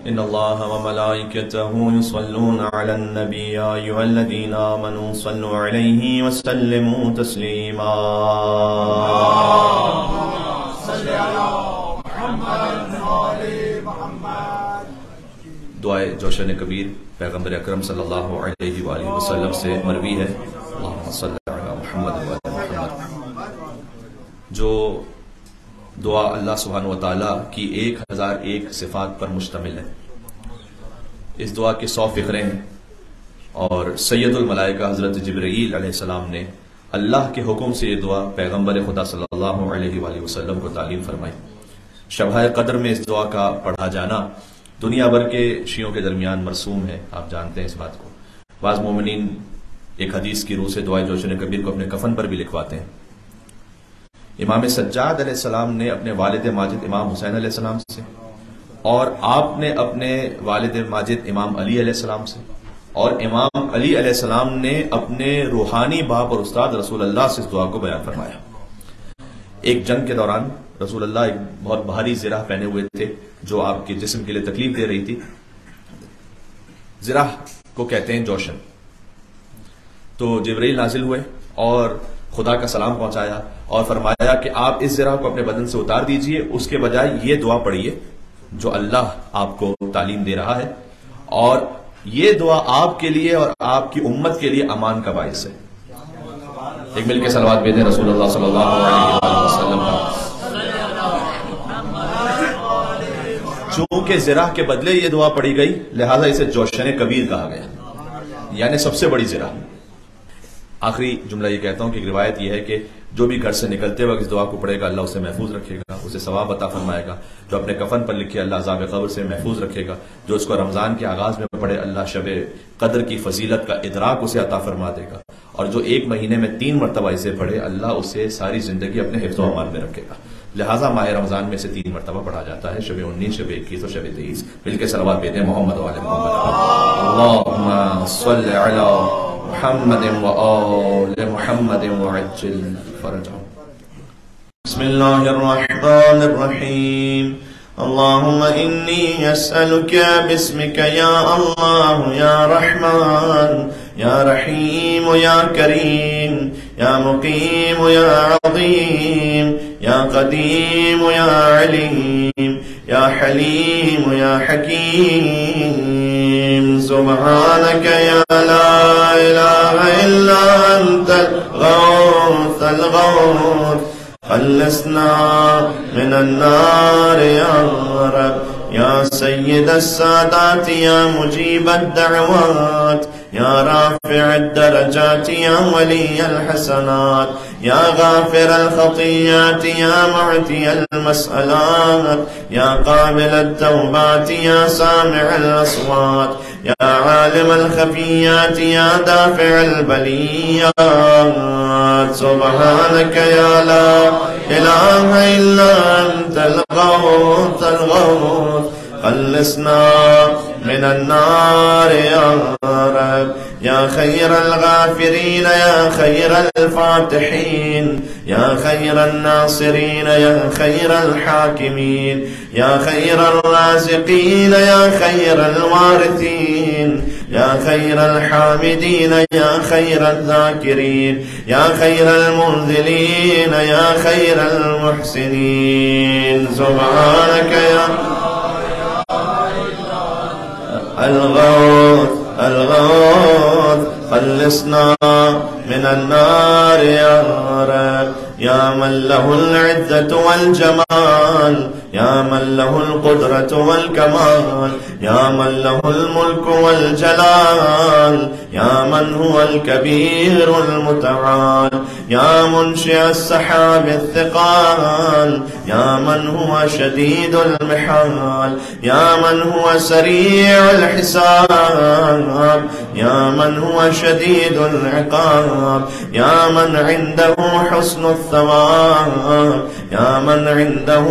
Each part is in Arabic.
إن الله وملائكته يصلون على النبي يا أيها الذين آمنوا صلوا عليه وسلموا تسليما دعائے جوشن کبیر پیغمبر اکرم صلی اللہ علیہ وآلہ وسلم سے مروی ہے، اللہم صلی علی محمد وعلی محمد، جو دعا اللہ سبحانہ وتعالیٰ کی 1001 صفات پر مشتمل ہے۔ اس دعا کے 100 فقرے ہیں، اور سید الملائکہ حضرت جبرائیل علیہ السلام نے اللہ کے حکم سے یہ دعا پیغمبر خدا صلی اللہ علیہ وآلہ وسلم کو تعلیم فرمائی۔ شبہ قدر میں اس دعا کا پڑھا جانا دنیا بھر کے شیعوں کے درمیان مرسوم ہے، آپ جانتے ہیں اس بات کو۔ بعض مومنین ایک حدیث کی روح سے دعائے جوشن کبیر کو اپنے کفن پر بھی لکھواتے ہیں۔ امام سجاد علیہ السلام نے اپنے والد ماجد امام حسین علیہ السلام سے، اور آپ نے اپنے والد ماجد امام علی علیہ السلام سے، اور امام علی علیہ السلام نے اپنے روحانی باپ اور استاد رسول اللہ سے اس دعا کو بیان فرمایا۔ ایک جنگ کے دوران رسول اللہ ایک بہت بھاری زرہ پہنے ہوئے تھے جو آپ کے جسم کے لیے تکلیف دے رہی تھی۔ زرہ کو کہتے ہیں جوشن۔ تو جبرائیل نازل ہوئے اور خدا کا سلام پہنچایا اور فرمایا کہ آپ اس زرہ کو اپنے بدن سے اتار دیجئے، اس کے بجائے یہ دعا پڑھیے جو اللہ آپ کو تعلیم دے رہا ہے، اور یہ دعا آپ کے لیے اور آپ کی امت کے لیے امان کا باعث ہے۔ ایک مل کے صلوات بھیجیں رسول اللہ صلی اللہ علیہ وسلم کا۔ چونکہ زرہ کے بدلے یہ دعا پڑھی گئی لہٰذا اسے جوشن کبیر کہا گیا، یعنی سب سے بڑی زرہ۔ آخری جملہ یہ کہتا ہوں کہ ایک روایت یہ ہے کہ جو بھی گھر سے نکلتے وقت اس دعا کو پڑھے گا اللہ اسے محفوظ رکھے گا، اسے ثواب عطا فرمائے گا۔ جو اپنے کفن پر لکھے اللہ عذاب قبر سے محفوظ رکھے گا۔ جو اس کو رمضان کے آغاز میں پڑھے اللہ شب قدر کی فضیلت کا ادراک اسے عطا فرما دے گا، اور جو ایک مہینے میں 3 مرتبہ اسے پڑھے اللہ اسے ساری زندگی اپنے حفظ و امان میں رکھے گا۔ لہٰذا ماہ رمضان میں سے 3 مرتبہ پڑھا جاتا ہے، شب 19، شب 21 اور شب 23۔ مل کے صلوات بھیجیں محمد وعلی محمد۔ اللہم صلی علی محمد وآل محمد وعجل فرجهم۔ بسم اللہ الرحمن الرحیم۔ اللہم انی اسألک باسمک یا اللہ یا رحمان یا رحیم یا کریم یا مقیم یا عظیم یا قدیم یا علیم یا حلیم یا حکیم، سبحانک یا لا الہ الا انت الغوث الغوث، خلصنا من النار یا رب یا سید السادات یا مجیب الدعوات یا رافع الدرجات یا ولی الحسنات یا غافر الخطیات یا معطی المسئلات یا قابل التوبات یا سامع الاصوات یا عالم الخفیات یا دافع البلیات، سبحانک یا لا الہ الا انت الغوث الغوث، خلصنا من النار یا رب یا خیر الغافرین یا خیر الفاتحین یا خیر الناصرین یا خیر الحاکمین یا خیر الرازقین یا خیر الوارثین یا خیر الحامدین یا خیر الذاکرین یا خیر المنزلین یا خیر المحسنین، سبحانک یا الغوث الغوث، خلصنا من النار یا رب یا من له العزة والجمال یا من له القدرة والكمال یا من له الملك والجلال یا من هو الكبير المتعال یا منشئ السحاب الثقال یا من هو شديد المحال یا من هو سريع الحساب یا من هو شديد العقاب یا من عنده حسن الثواب یا من عنده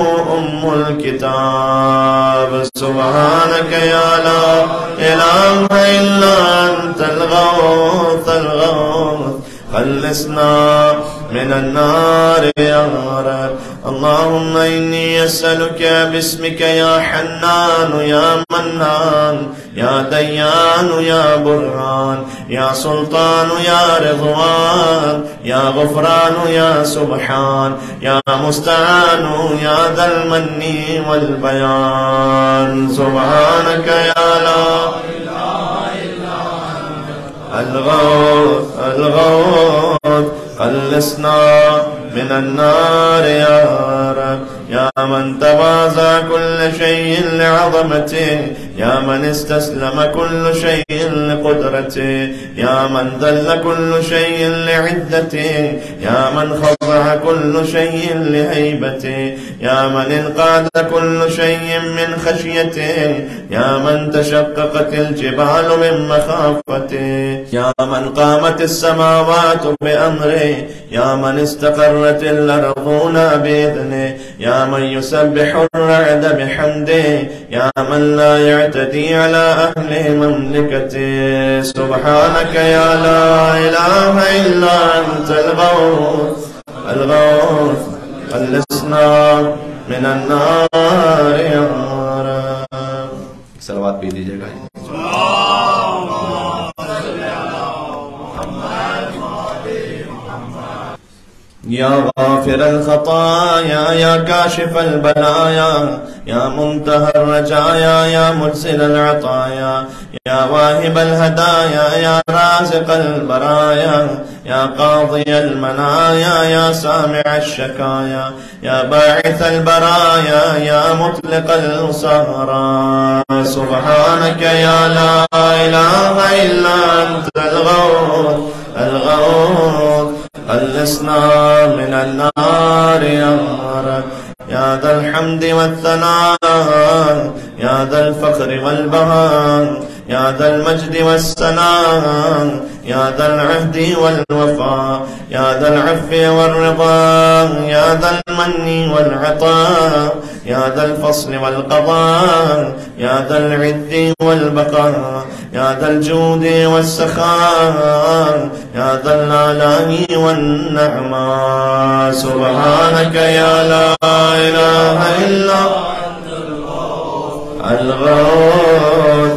الكتاب، سبحانك يا لا إله إلا أنت الغوث الغوث، خلصنا من النار يا رب. اللهم إني أسألك باسمك يا حنان يا منان يا ديان يا برهان يا سلطان يا رضوان يا غفران يا سبحان يا مستعان يا ذا المن والبيان. سبحانك يا لا الغوث الغوث خلصنا من النار يا رب. يا من تواضع كل شيء لعظمته، يا من استسلم كل شيء لقدرته، يا من ذل كل شيء لعدته، يا من خضع كل شيء لهيبته، يا من انقاد كل شيء من خشيته، يا من تشققت الجبال من مخافته، يا من قامت السماوات بأمره، يا من استقرت الأرضون بإذنه، يا من يسبح الرعد بحمده، يا من لا يعتدي على أهل مملكته. سبحانك يا لا إله إلا أنت الغوث الغوث خلصنا من النار يا رب. सलवात पी लीजिएगा। يا غافر الخطايا يا كاشف البلايا يا منتهى الرجايا يا مرسل العطايا يا واهب الهدايا يا رازق البرايا يا قاضي المنايا يا سامع الشكايا يا باعث البرايا يا مطلق الأسارى. سبحانك يا لا إله إلا أنت الغوث الغوث خلصنا من النار يا رب. يا ذا الحمد والثناء يا ذا الفخر والبهاء يا ذا المجد والسناء يا ذا العهد والوفاء يا ذا العفو والرضا يا ذا المن والعطاء يا ذا الفصل والقضاء يا ذا العد والبقاء يا ذا الجود والسخاء يا ذا الآلاء والنعماء. سبحانك يا لا إله إلا الغوث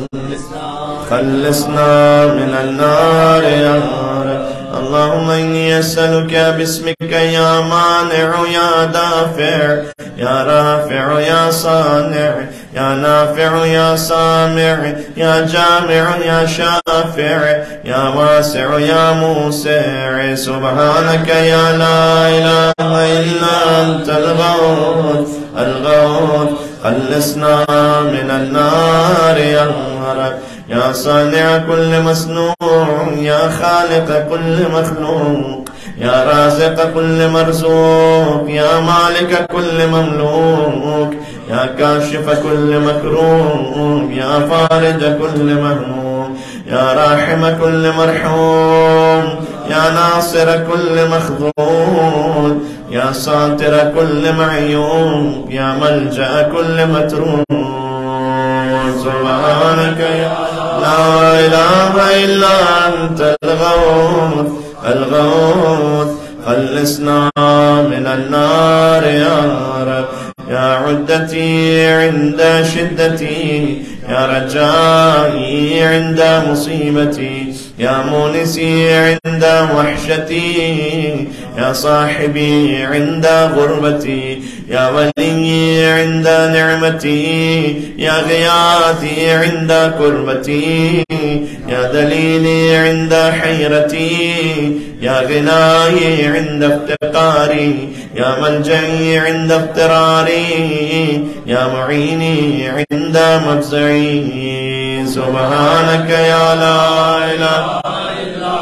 خلصنا من النار يا رب. اللهم إني أسألك باسمك يا مانع يا دافع يا رافع يا صانع يا نافع يا سامع يا جامع يا شافع يا واسع يا موسع. سبحانك يا لا إله إلا أنت الغوث الغوث خلصنا من النار يا رب. يا صانع كل مصنوع يا خالق كل مخلوق يا رازق كل مرزوق يا مالك كل مملوك يا كاشف كل مكروه يا فارج كل مهموم يا راحم كل مرحوم يا ناصر كل مخذول يا ساتر كل معيوب يا ملجأ كل متروك. سبحانك يا لا إله إلا أنت الغوث الغوث خلصنا من النار يا رب. يا عدتي عند شدتي يا رجائي عند مصيبتي يا مونسي عند وحشتي يا صاحبي عند غربتي يا ولي عند نعمتي يا غياثي عند كربتي يا دليلي عند حيرتي يا غناي عند افتقاري يا ملجئي عند اضطراري يا معيني عند مفزعي. سبحانك يا لا إله إلا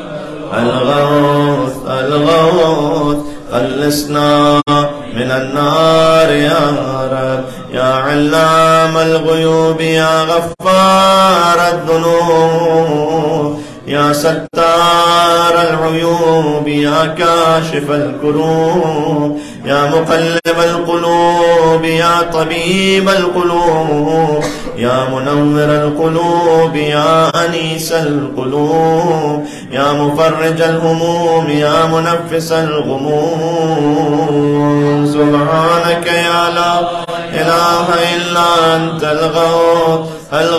الغوث الغوث خلصنا من النار يا رب. يا علام الغيوب يا غفار الذنوب يا ستار العيوب يا كاشف الكروب يا مقلب القلوب يا طبيب القلوب يا منور القلوب يا أنيس القلوب يا مفرج الهموم يا منفس الغموم. سبحانك يا لا إله إلا أنت الغوث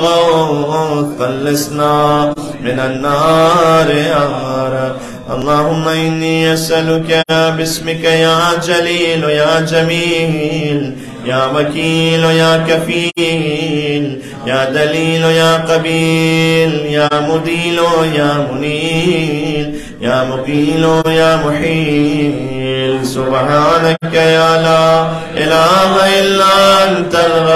خلصنا من النار يا رب. اللهم إني أسألك باسمك يا جليل يا جميل يا وكيل يا كفيل يا دليل يا قبيل يا مديل يا منيل يا مقيل يا محيل. سبحانك يا لا إله إلا أنت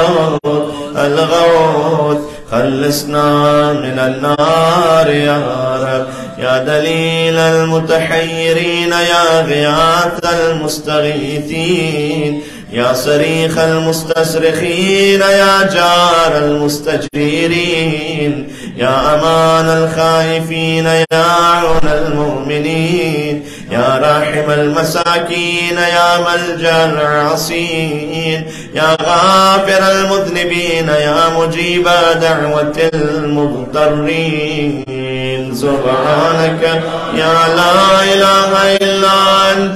الغوث خلصنا من النار يا رب. يا دليل المتحيرين يا غياث المستغيثين يا صريخ المستصرخين يا جار المستجيرين يا أمان الخائفين يا عون المؤمنين يا راحم المساكين يا ملجأ العاصين يا غافر المذنبين يا مجيب دعوة المضطرين. سبحانك يا لا إله إلا أنت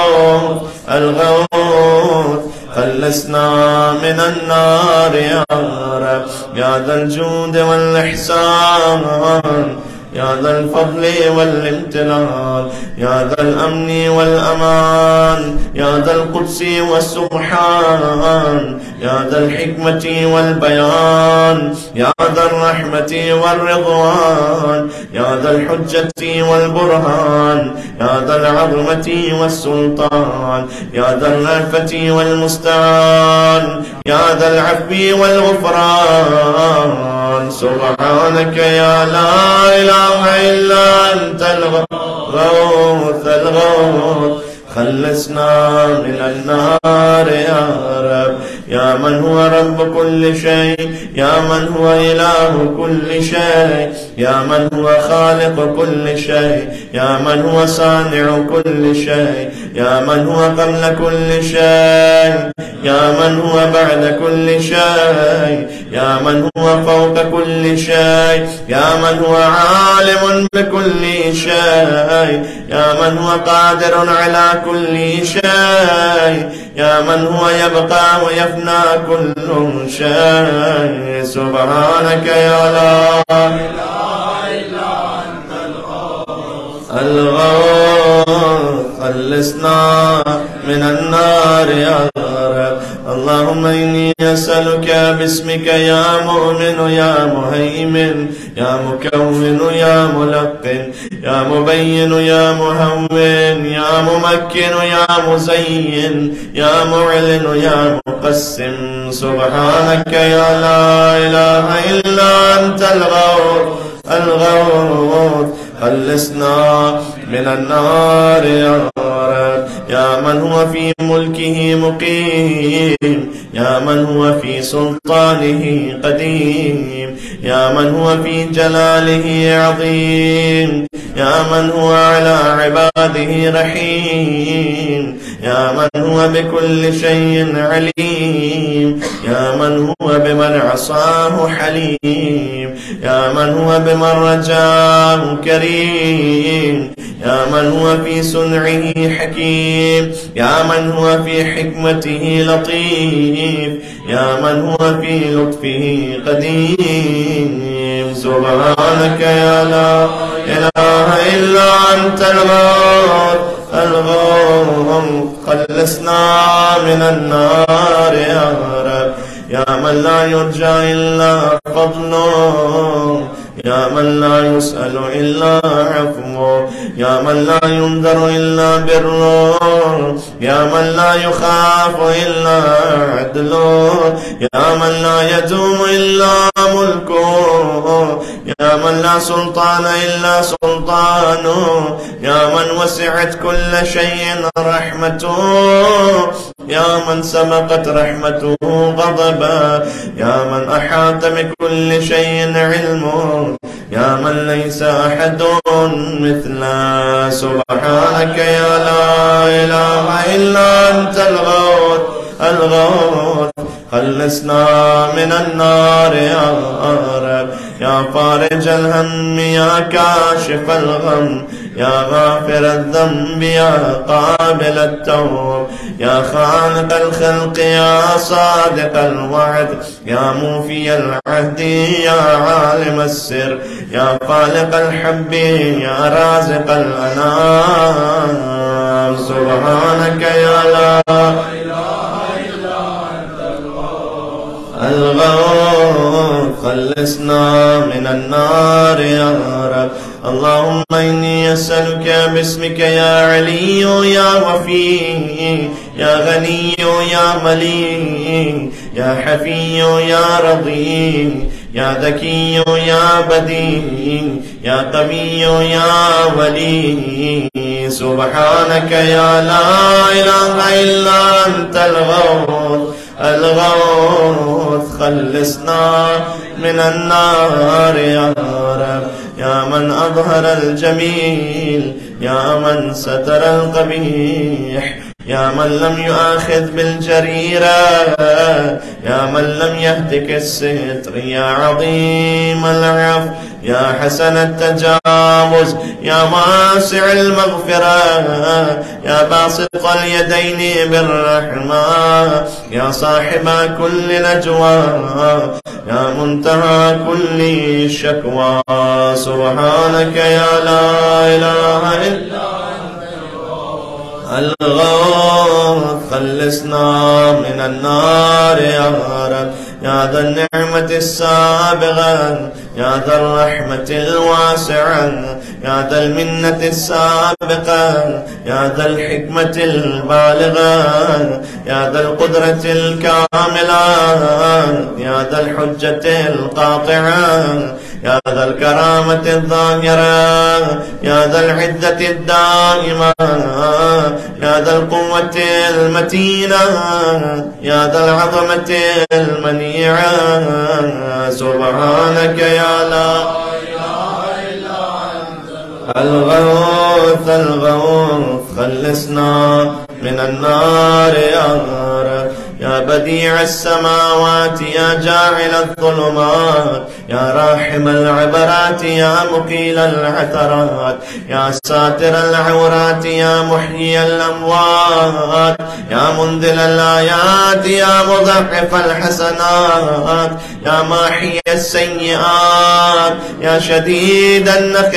الغوث خلصنا من النار يا رب. يا ذا الجود والإحسان يا ذا الفضل والامتنان يا ذا الأمن والأمان يا ذا القدس والسبحان يا ذا الحكمة والبيان يا ذا الرحمة والرضوان يا ذا الحجة والبرهان يا ذا العظمة والسلطان يا ذا الرأفة والمستعان يا ذا العفو والغفران. سبحانك يا لا إله إلا أنت الغوث خلصنا من النار يا رب. يا من هو رب كل شيء يا من هو إله كل شيء يا من هو خالق كل شيء يا من هو صانع كل شيء يا من هو قبل كل شيء يا من هو بعد كل شيء يا من هو فوق كل شيء يا من هو عالم بكل شيء يا من هو قادر على كل شيء يا من هو يبقى ويفنى كل شيء. سبحانك يا لا إله إلا أنت الغوث خلصنا من النار يا رب. اللهم إني أسألك باسمك يا مؤمن يا مهيمن يا مكون يا ملقن يا مبين يا مهون يا ممكن يا مزين يا معلن يا مقسم. سبحانك يا لا إله إلا أنت الغوث خلصنا من النار يا رب. يا من هو في ملكه مقيم يا من هو في سلطانه قديم يا من هو في جلاله عظيم يا من هو على عباده رحيم يا من هو بكل شيء عليم يا من هو بمن عصاه حليم يا من هو بمن رجاه كريم يا من هو في صنعه حكيم يا من هو في حكمته لطيف يا من هو في لطفه قديم. سبحانك يا لا إله إلا أنت الغوث خلصنا من النار يا رب. يا من لا يرجى إلا فضله يا من لا يسأل إلا عفوه يا من لا ينذر إلا بره يا من لا يخاف إلا عدله يا من لا يدوم إلا ملكه يا من لا سلطان إلا سلطانه يا من وسعت كل شيء رحمته يا من سبقت رحمته غضبا يا من أحاط بكل شيء علمه يا من ليس أحد مثله. سبحانك يا لا إله إلا أنت الغوث خلصنا من النار يا رب. يا فارج الهم يا كاشف الغم، يا غافر الذنب يا قابل التوب، يا خالق الخلق يا صادق الوعد، يا موفي العهد يا عالم السر، يا خالق الحب يا رازق الأنام. سبحانك يا لا الغوث، خلصنا من النار يا رب. اللهم إني أسألك باسمك يا علي يا وفي، يا غني يا مليء، يا حفي يا رضي، يا ذكي يا بديع، يا قوي يا ولي. سبحانك يا لا إله إلا أنت الغوث الغوث، خلصنا من النار يا رب. يا من أظهر الجميل، يا من ستر القبيح، يا من لم يؤاخذ بالجريرة، يا من لم يهتك الستر، يا عظيم العفو، يا حسن التجاوز، يا واسع المغفرة، يا باسط اليدين بالرحمة، يا صاحب كل نجوى، يا منتهى كل شكوى. سبحانك يا لا إله إلا الغوث، خلصنا من النار يا رب. يا ذا النعمة السابغة، يا ذا الرحمة الواسعة، يا ذا المنة السابقة، يا ذا الحكمة البالغة، يا ذا القدرة الكاملة، يا ذا الحجة القاطعة، يا ذا الكرامة الظاهرة، يا ذا العزة الدائمة، يا ذا القوة المتينة، يا ذا العظمة المنيعة. سبحانك يا لا إله إلا أنت الغوث الغوث، خلصنا من النار يا رب. يا بديع السماوات، يا جاعل الظلمات، يا راحم العبرات، يا مقيل العثرات، يا ساتر العورات، يا محيي الأموات، يا منزل الآيات، يا مضاعف الحسنات، يا ماحي السيئات، يا شديد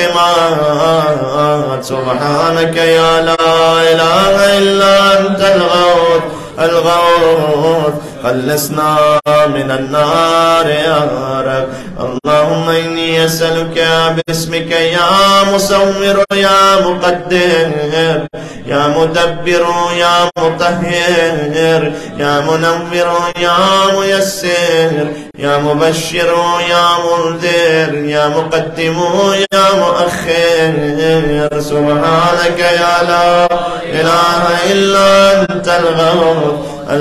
النقمات. سبحانك يا لا إله إلا أنت الغوث الغوث، خلصنا من النار يا رب. اللهم إني أسألك باسمك يا مصور يا مقدر، يا مدبر يا مطهر، يا منور يا ميسر، يا مبشر يا منذر، يا مقدم يا مؤخر. سبحانك يا لا إله إلا أنت الغوث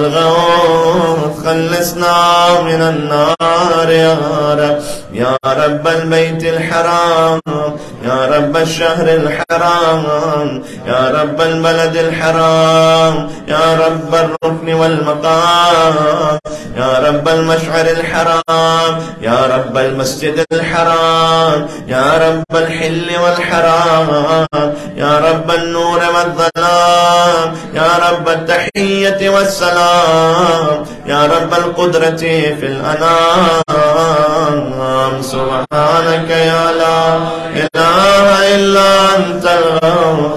الغوث، خلصنا من النار يا رب. يا رب البيت الحرام، يا رب الشهر الحرام، يا رب البلد الحرام، يا رب الركن والمقام، يا رب المشعر الحرام، يا رب المسجد الحرام، يا رب الحل والحرام، يا رب النور والظلام، يا رب التحية والسلام، يا رب القدرة في الأنام. سبحانك يا لا إله إلا أنت الغوث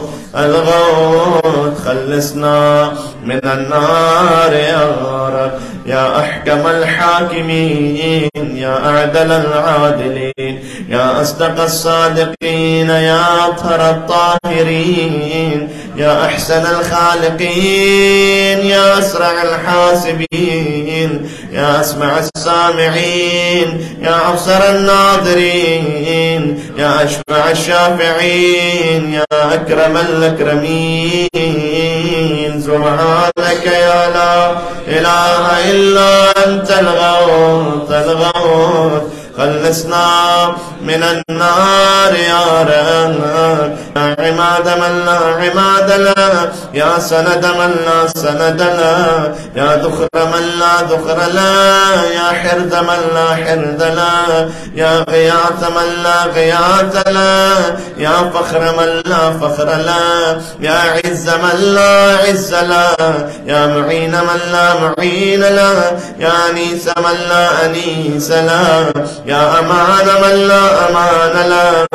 الغوث، خلصنا من النار يا رب. يا أحكم الحاكمين، يا أعدل العادلين، يا أصدق الصادقين، يا أطهر الطاهرين، يا أحسن الخالقين، يا أسرع الحاسبين، يا أسمع السامعين، يا أبصر الناظرين، يا أشفع الشافعين، يا أكرم الأكرمين. سبحانك يا لا إله إلا أنت الغوث الغوث، خلصنا من النار يا رب. يا عماد من لا عماد له، يا سند من لا سند له، يا ذخر من لا ذخر له، يا حرد من لا حرد له، يا غياث من لا غياث له، يا فخر من لا فخر له، يا عز من لا عز له، يا معين من لا معين له، يا أنيس من لا أنيس له، يا أمان من لا أمان له.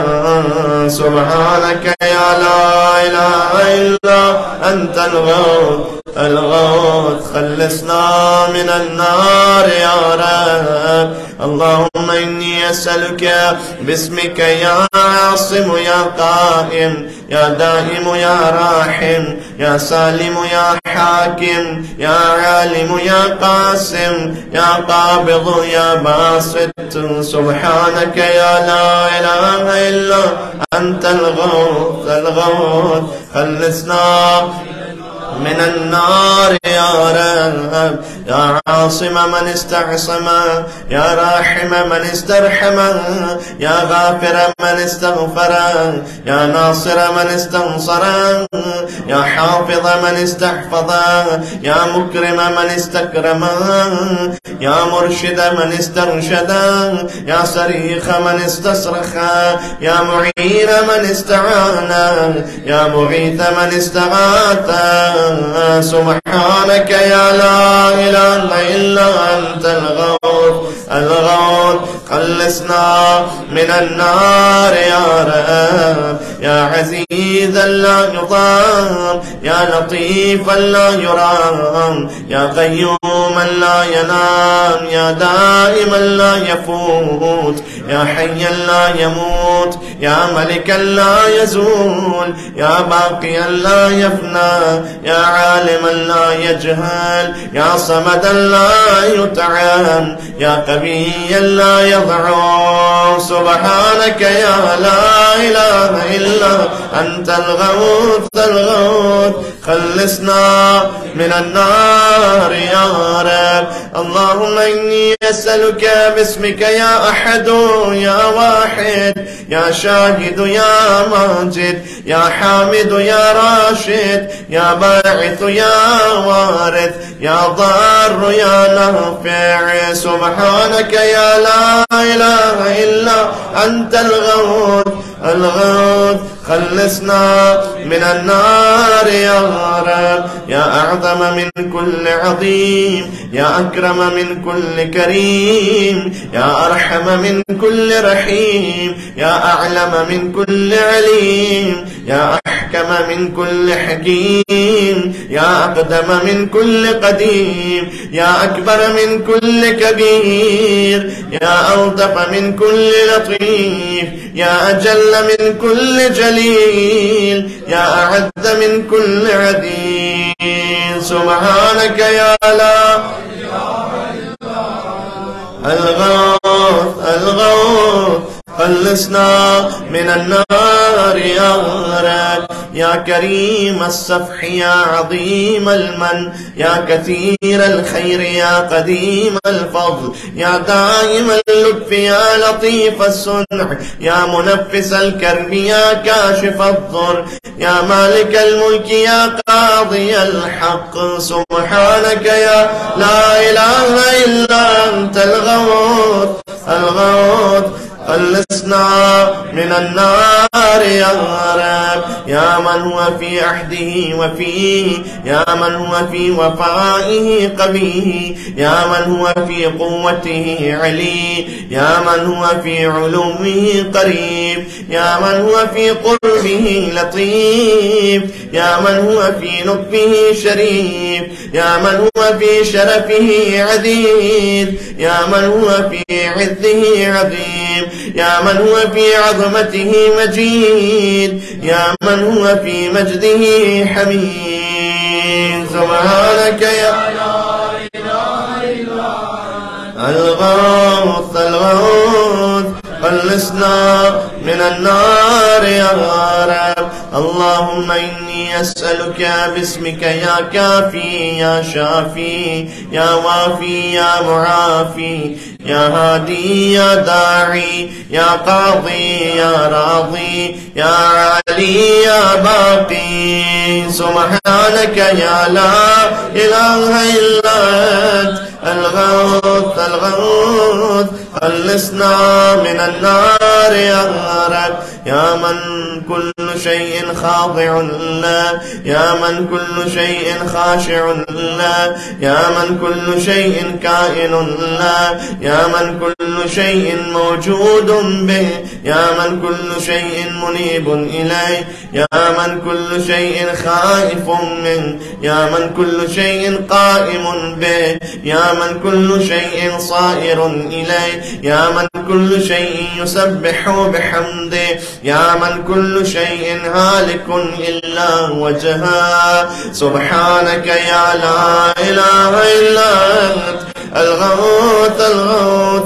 سبحانك يا لا إله إلا أنت الغوث الغوث، خلصنا من النار يا رب. اللهم إني أسألك باسمك يا عاصم يا قائم يا دائم يا راحم يا سالم يا حاكم يا عالم يا قاسم يا قابض يا باسط. سبحانك يا لا إله إلا أنت الغوث الغوث، خلصنا من النار يا رب. يا عاصم من استعصم، يا راحم من استرحم، يا غافر من استغفر، يا ناصر من استنصر، يا حافظ من استحفظ، يا مكرم من استكرم، يا مرشد من استرشد، يا صريخ من استصرخ، يا معين من استعان، يا مغيث من استغاث. سبحانك يا لا إله إلا أنت الغوث الغوث، خلصنا من النار يا رب. يا عزيزا لا يطام، يا لطيفا لا يرام، يا قيوما لا ينام، يا دائما لا يفوت، يا حيا لا يموت، يا ملكا لا يزول، يا باقيا لا يفنى، يا عالما لا يجهل، يا صمدا لا يطعم، يا قويا لا يضعف. سبحانك يا لا إله إلا أنت الغوث الغوث، خلصنا من النار يا رب. اللهم إني أسألك باسمك يا أحد يا واحد، يا شاهد يا ماجد، يا حامد يا راشد، يا باعث يا وارث، يا ضار يا نافع. سبحانك يا لا إله إلا أنت الغوث الغوث، خلصنا من النار يا رب. يا أعظم من كل عظيم، يا أكرم من كل كريم، يا أرحم من كل رحيم، يا أعلم من كل عليم، يا أحكم من كل حكيم، يا أقدم من كل قديم، يا أكبر من كل كبير، يا ألطف من كل لطيف، يا أجل من كل جليل، يا أعز من كل عديل. سبحانك يا لا الغوث الغوث، خلصنا من النار يا رب. يا كريم الصفح يا عظيم المن، يا كثير الخير يا قديم الفضل، يا دائم اللطف يا لطيف الصنع، يا منفس الكرب يا كاشف الضر، يا مالك الملك يا قاضي الحق. سبحانك يا لا إله إلا أنت الغوث الغوث، خلصنا من النار يا رب. يا من هو في عهده وفيه، يا من هو في وفائه قوي، يا من هو في قوته علي، يا من هو في علوه قريب، يا من هو في قربه لطيف، يا من هو في لطفه شريف، يا من هو في شرفه عديد، يا من هو في عزه عظيم، يا من هو في عظمته مجيد، يا من هو في مجده حميد. سبحانك يا الغوث الغوث، خلصنا من النار يا رب. اللهم إني أسألك باسمك يا كافي يا شافي يا وافي يا معافي يا هادي يا داعي يا قاضي يا راضي يا علي يا باقي سبحانك يا لا إله إلا أنت الغوث الغوث خلصنا من النار يا رب. يا من كل شيء خاضع له يا من كل شيء خاشع له يا من كل شيء كائن له يا من كل شيء موجود به يا من كل شيء منيب إليه يا من كل شيء خائف منه يا من كل شيء قائم به يا من كل شيء صائر إليه يا من كل شيء يسبح بحمده يا من كل شيء هالك إلا وجهه سبحانك يا لا إله إلا أنت الغوث الغوث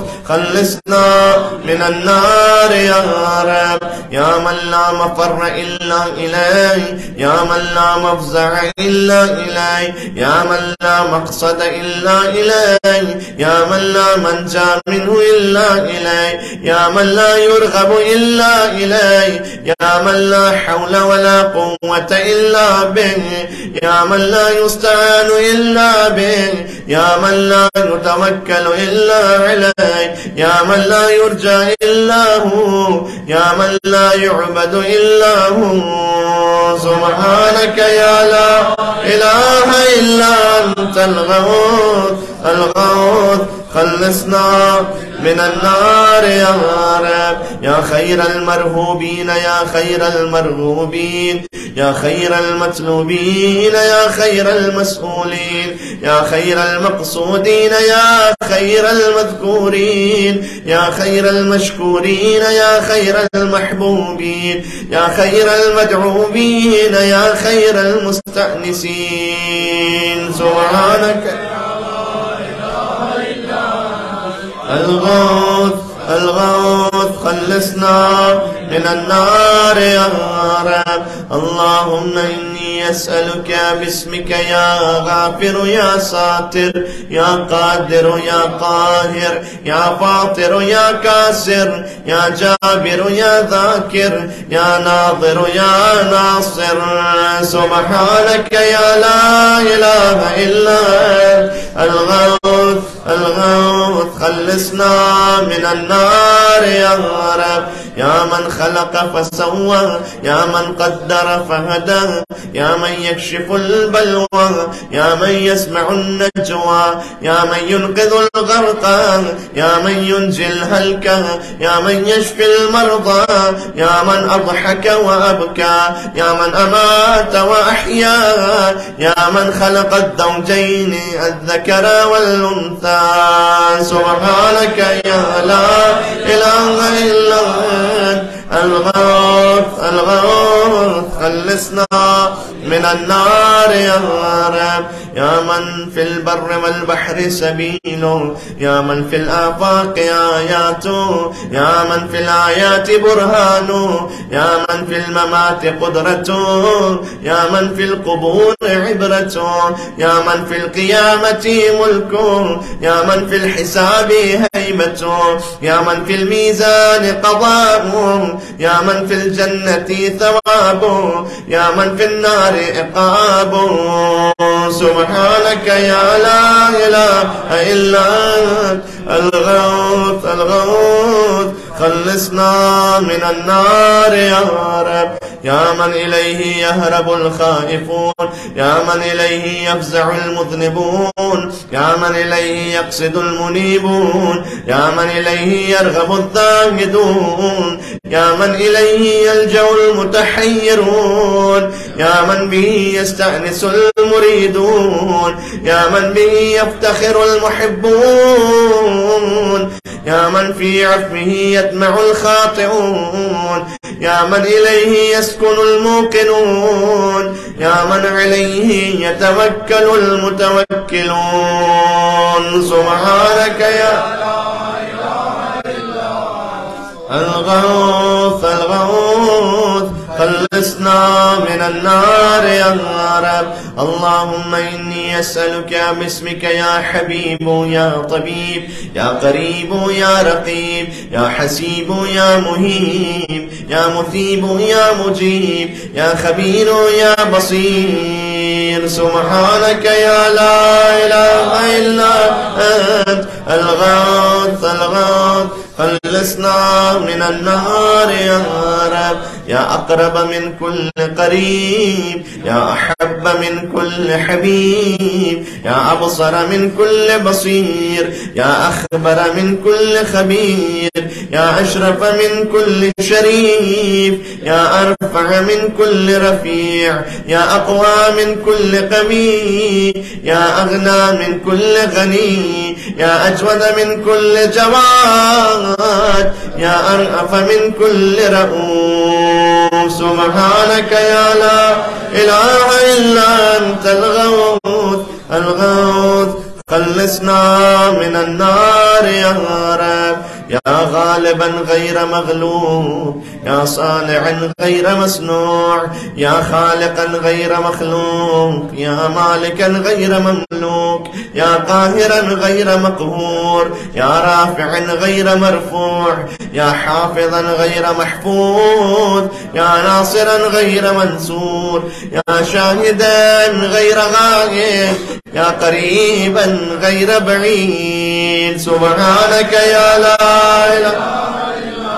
خلصنا من النار يا رب. يا من لا مفر إلا إليه يا من لا مفزع إلا إليه يا من لا مقصد إلا إليه يا من لا منجا منه إلا إليه يا من لا يرغب إلا إليه يا من لا حول ولا قوة إلا به يا من لا يستعان إلا به يا من لا يتوكل إلا عليه يا من لا يرجى إلا هو يا من لا يعبد إلا هو سبحانك يا لا إله إلا أنت الغوث الغوث خلصنا من النار يا رب. يا خير المرهوبين يا خير المرغوبين يا خير المطلوبين يا خير المسؤولين يا خير المقصودين يا خير المذكورين يا خير المشكورين يا خير المحبوبين يا خير المدعوبين يا خير المستأنسين سبحانك الغوث الغوث خلصنا من النار يا رب. اللهم إني أسألك باسمك يا غافر يا ساتر يا قادر يا قاهر يا فاطر يا كاسر يا جابر يا ذاكر يا ناظر يا ناصر سبحانك يا لا إله إلا أنت الغوث الغوث خلصنا من النار يا رب. يا من خلق فسوى يا من قدر فهدى يا من يكشف البلوى يا من يسمع النجوى يا من ينقذ الغرقى يا من ينجي الهلكى يا من يشفي المرضى يا من أضحك وأبكى يا من أمات وأحيا يا من خلق الزوجين الذكر والأنثى سبحانك يا لا إله إلا أنت الغوث الغوث خلصنا من النار يا رب. يا من في البر والبحر سبيل يا من في الآفاق آيات يا من في الآيات برهان يا من في الممات قدرة يا من في القبور عبرة يا من في القيامة ملك يا من في الحساب هيبة يا من في الميزان قضاء يا من في الجنة ثواب يا من في النار عقاب سبحانك يا لا إله إلا أنت الغوث الغوث خلصنا من النار يا رب. يا من إليه يهرب الخائفون يا من إليه يفزع المذنبون يا من إليه يقصد المنيبون يا من إليه يرغب الزاهدون يا من إليه يلجأ المتحيرون يا من به يستأنس المريدون يا من به يفتخر المحبون يا من في عفوه يدمع الخاطئون يا من إليه يسكن الموقنون يا من عليه يتوكل المتوكلون سبحانك يا الغوث الغوث خلصنا من النار يا رب. اللهم إني أسألك باسمك يا حبيب يا طبيب يا قريب يا رقيب يا حسيب يا مهيب يا مثيب يا مجيب يا خبير يا بصير. سبحانك يا لا إله إلا أنت الغوث الغوث خلصنا من النار يا رب. يا أقرب من كل قريب يا أحب من كل حبيب يا أبصر من كل بصير يا أخبر من كل خبير يا أشرف من كل شريف يا أرفع من كل رفيع يا أقوى من كل قوي يا أغنى من كل غني يا أجود من كل جواد يا أرأف من كل رؤوف. سبحانك يا لا إله إلا أنت الغوث الغوث خلصنا من النار يا رب. يا غالبا غير مغلوب يا صانعا غير مصنوع يا خالقا غير مخلوق يا مالكا غير مملوك يا قاهرا غير مقهور يا رافعا غير مرفوع يا حافظا غير محفوظ يا ناصرا غير منصور يا شاهدا غير غائب يا قريبا غير بعيد. سبحانك يا لا إله إلا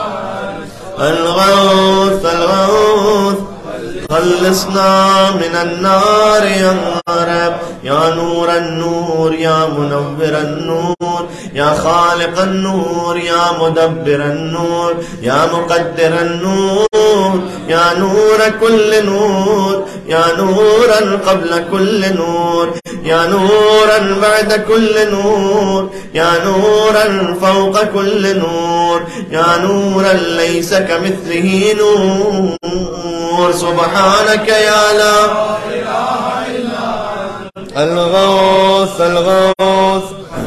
الغوث الغوث خلصنا من النار يا رب. يا نور النور يا منور النور يا خالق النور يا مدبر النور يا مقدر النور يا نور كل نور يا نورا قبل كل نور يا نورا بعد كل نور يا نورا فوق كل نور يا نورا ليس كمثله نور. سبحانك يا لا إله إلا الغوث الغوث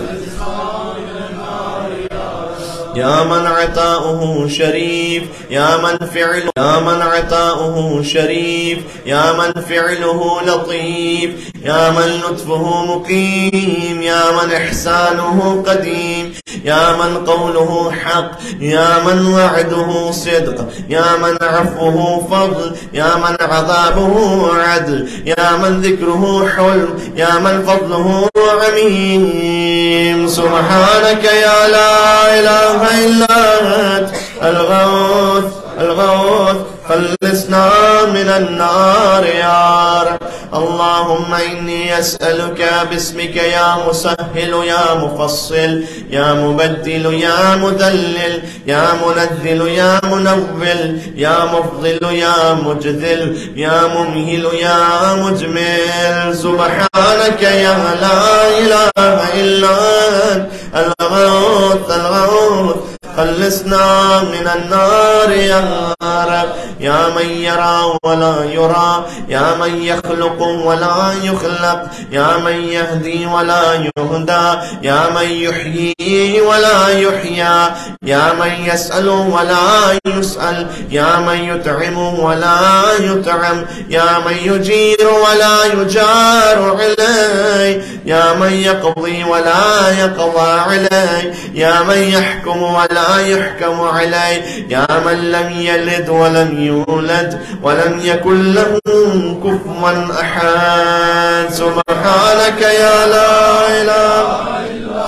يا من عطاؤه شريف يا من عطاؤه شريف يا من فعله لطيف يا من لطفه مقيم يا من إحسانه قديم يا من قوله حق يا من وعده صدق يا من عفوه فضل يا من عذابه عدل يا من ذكره حلم يا من فضله عميم. سبحانك يا لا إله إلا أنت الغوث الغوث خلصنا من النار يا رب. اللهم إني أسألك باسمك يا مسهل يا مفصل يا مبدل يا مذلل يا منزل يا منول يا مفضل يا مجذل يا ممهل يا مجمل. سبحانك يا لا إله إلا أنت الغوث الغوث خلصنا من النار يا رب. يا من يرى ولا يرى يا من يخلق ولا يخلق يا من يهدي ولا يهدى يا من يحيي ولا يحيى يا من يسأل ولا يسأل يا من يطعم ولا يطعم يا من يجير ولا يجار عليه يا من يقضي ولا يقضى عليه يا من يحكم ولا يحكم عليه يا من لم يلد ولم يولد ولم يكن له كفوا أحد. سبحانك يا لا إله إلا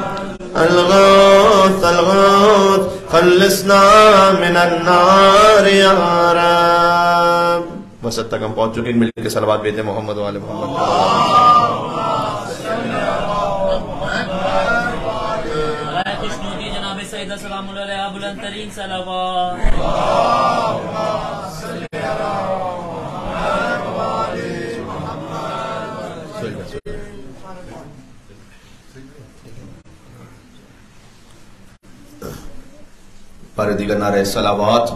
الغوث الغوث خلصنا من النار يا رب. बस अब तक हम पहुंच चुके हैं. मिलकर सलावत भेजते मोहम्मद वाले मोहम्मद. पर दीगर नारे सलावत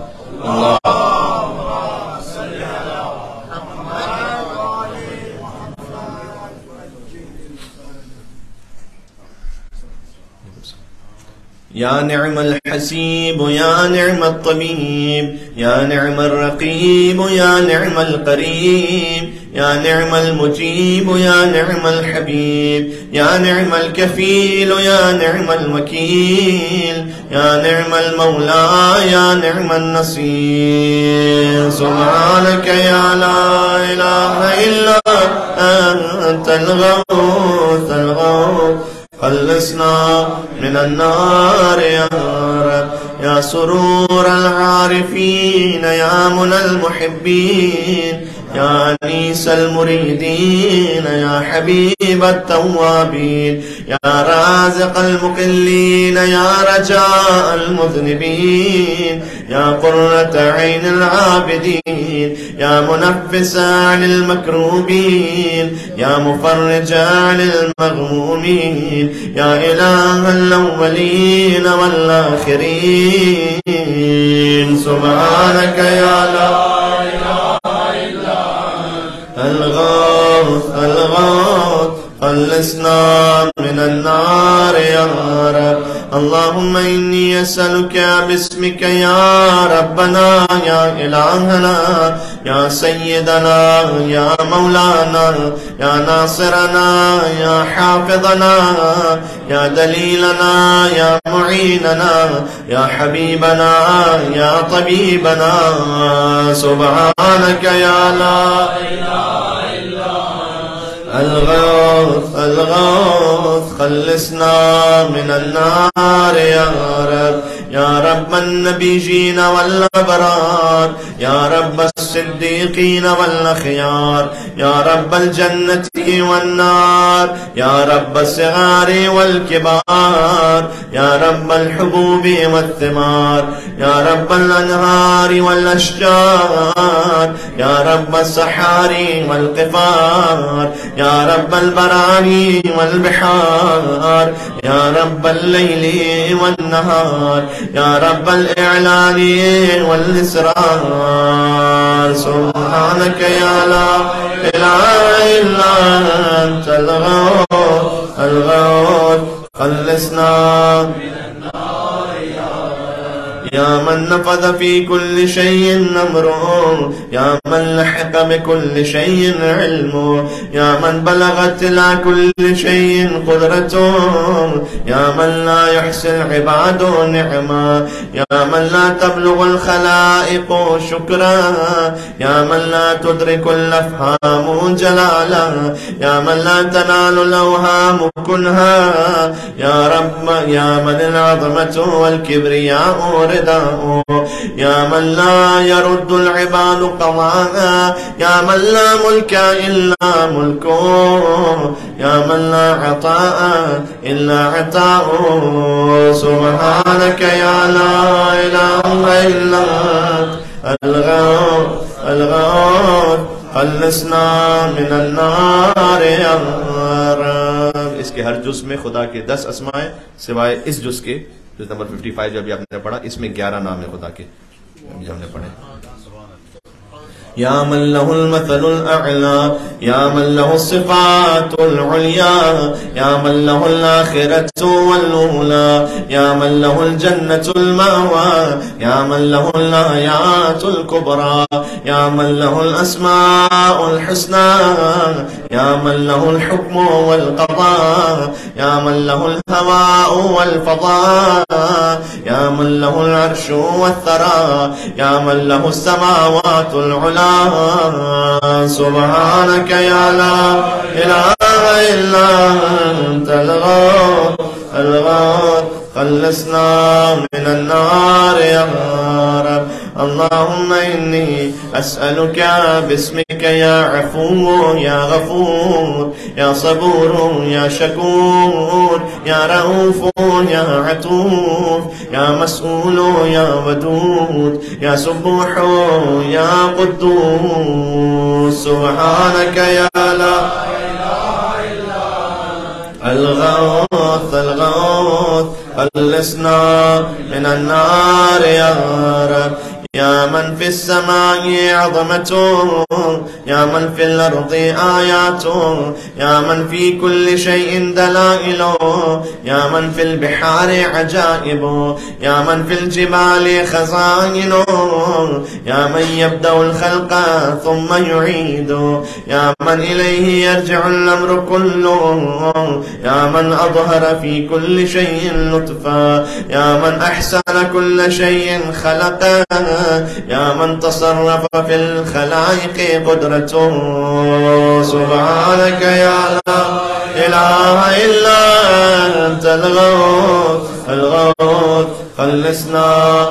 يا نعم الحسيب يا نعم الطبيب يا نعم الرقيب يا نعم القريب يا نعم المجيب يا نعم الحبيب يا نعم الكفيل يا نعم الوكيل يا نعم المولى يا نعم النصير. سبحانك يا لا إله إلا أنت الغوث الغوث خلصنا من النار يا رب. يا سرور العارفين يا منى المحبين يا أنيس المريدين يا حبيب التوابين يا رازق المقلين يا رجاء المذنبين يا قرة عين العابدين يا منفس عن المكروبين يا مفرج عن المغمومين يا إله الأولين والآخرين. سبحانك يا لا الغوث الغوث خلصنا من النار يا رب. اللهم إني أسألك باسمك يا ربنا يا إلهنا يا سيدنا يا مولانا يا ناصرنا يا حافظنا يا دليلنا يا معيننا يا حبيبنا يا طبيبنا. سبحانك يا لا الغوث الغوث خلصنا من النار يا رب. يا رب النبيين والأبرار يا رب الصديقين والأخيار يا رب الجنة والنار يا رب الصغار والكبار يا رب الحبوب والثمار يا رب الأنهار والأشجار يا رب الصحاري والقفار يا رب البراري والبحار يا رب الليل والنهار يا رب الإعلان والإسرار. سبحانك يا لا إله إلا أنت الغوث الغوث خلصنا يا من نفذ في كل شيء أمره يا من لحق بكل شيء علمه يا من بلغت إلى كل شيء قدرته يا من لا يحصي العباد نعما يا من لا تبلغ الخلائق شكرا يا من لا تدرك الأفهام جلالا يا من لا تنال الأوهام كنها يا رب يا من العظمة والكبرياء يا من لا يرد العباد قضاء يا من لا ملك إلا ملكه يا من لا عطاء إلا عطاؤه. سبحانك يا لا إله إلا الغوث الغوث خلصنا من النار या रब। इसके हर जुज़ में खुदा के 10 अस्माएं सिवाय इस जुज़ के जो नंबर 55 जो अभी आपने पढ़ा इसमें 11 नाम है खुदा के जो हमने पढ़े। या मन लहुल मसलुल अअला या मन लहुस सिफातुल उलिया या मन लहुल आखिरतु वल ऊला या मन लहुल जन्नतुल मावा या मन लहुल आयातुल कुबरा या मन लहुल अस्माउल हुस्ना या मन लहुल हुक्मु वल क़दा या मन लहुल हवाउ वल फ़दा या मन लहुल अर्शु वस्सरा या मन लहुस समावातुल उला। سبحانك يا لا إله إلا أنت الغوث الغوث خلصنا من النار يا رب. اللهم إني أسألك باسمك يا عفو يا غفور يا صبور يا شكور يا رؤوف يا عطوف يا مسؤول يا ودود يا سبوح يا قدوس. سبحانك يا لا الغوث الغوث خلصنا من النار يا رب. يا من في السماء عظمته، يا من في الأرض آياته، يا من في كل شيء دلائله، يا من في البحار عجائبه، يا من في الجبال خزائنه، يا من يبدأ الخلق ثم يعيده، يا من إليه يرجع الأمر كله، يا من أظهر في كل شيء لطفا، يا من أحسن كل شيء خلقه، يا من تصرف في الخلائق قدرته. سبحانك يا لا إله إلا أنت الغوث الغوث، خلصنا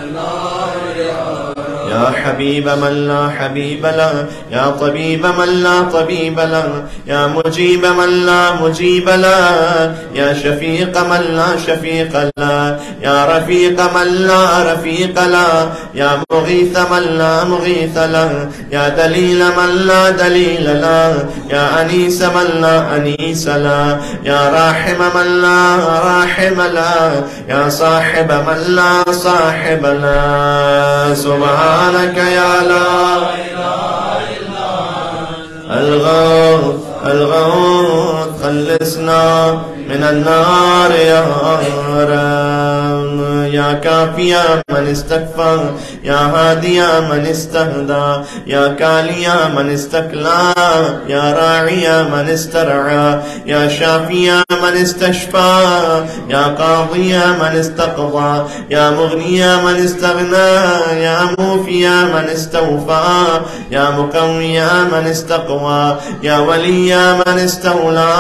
يا حبيب من لا حبيب له، يا طبيب من لا طبيب له، يا مجيب من لا مجيب له، يا شفيق من لا شفيق له، يا رفيق من لا رفيق له، يا مغيث من لا مغيث له، يا دليل من لا دليل له، يا أنيس من لا أنيس له، يا راحم من لا راحم له، يا صاحب من لا صاحب له. سبحانك يا لا إله إلا الغوث الغوث، خلصنا من النار يا رب. يا كافي من استكفى، يا هادي من استهدى، يا كالي من استكلى، يا راعي من استرعى، يا شافي من استشفى، يا قاضي من استقضى، يا مغني من استغنى، يا موفي من استوفى، يا مقوي من استقوى، يا ولي من استولى.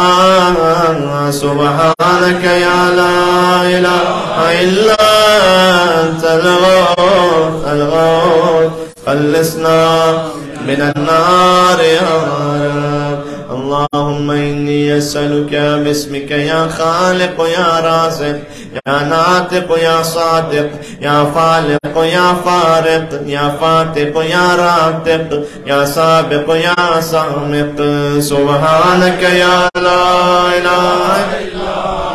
سبحانك يا لا إله إلا أنت الغوث الغوث، خلصنا من النار يا رب. اللهم إني أسألك باسمك يا خالق يا رازق يا ناطق يا صادق يا خالق يا فارق يا فاتق يا راتق يا سابق يا سامق. سبحانك يا لا إله إلا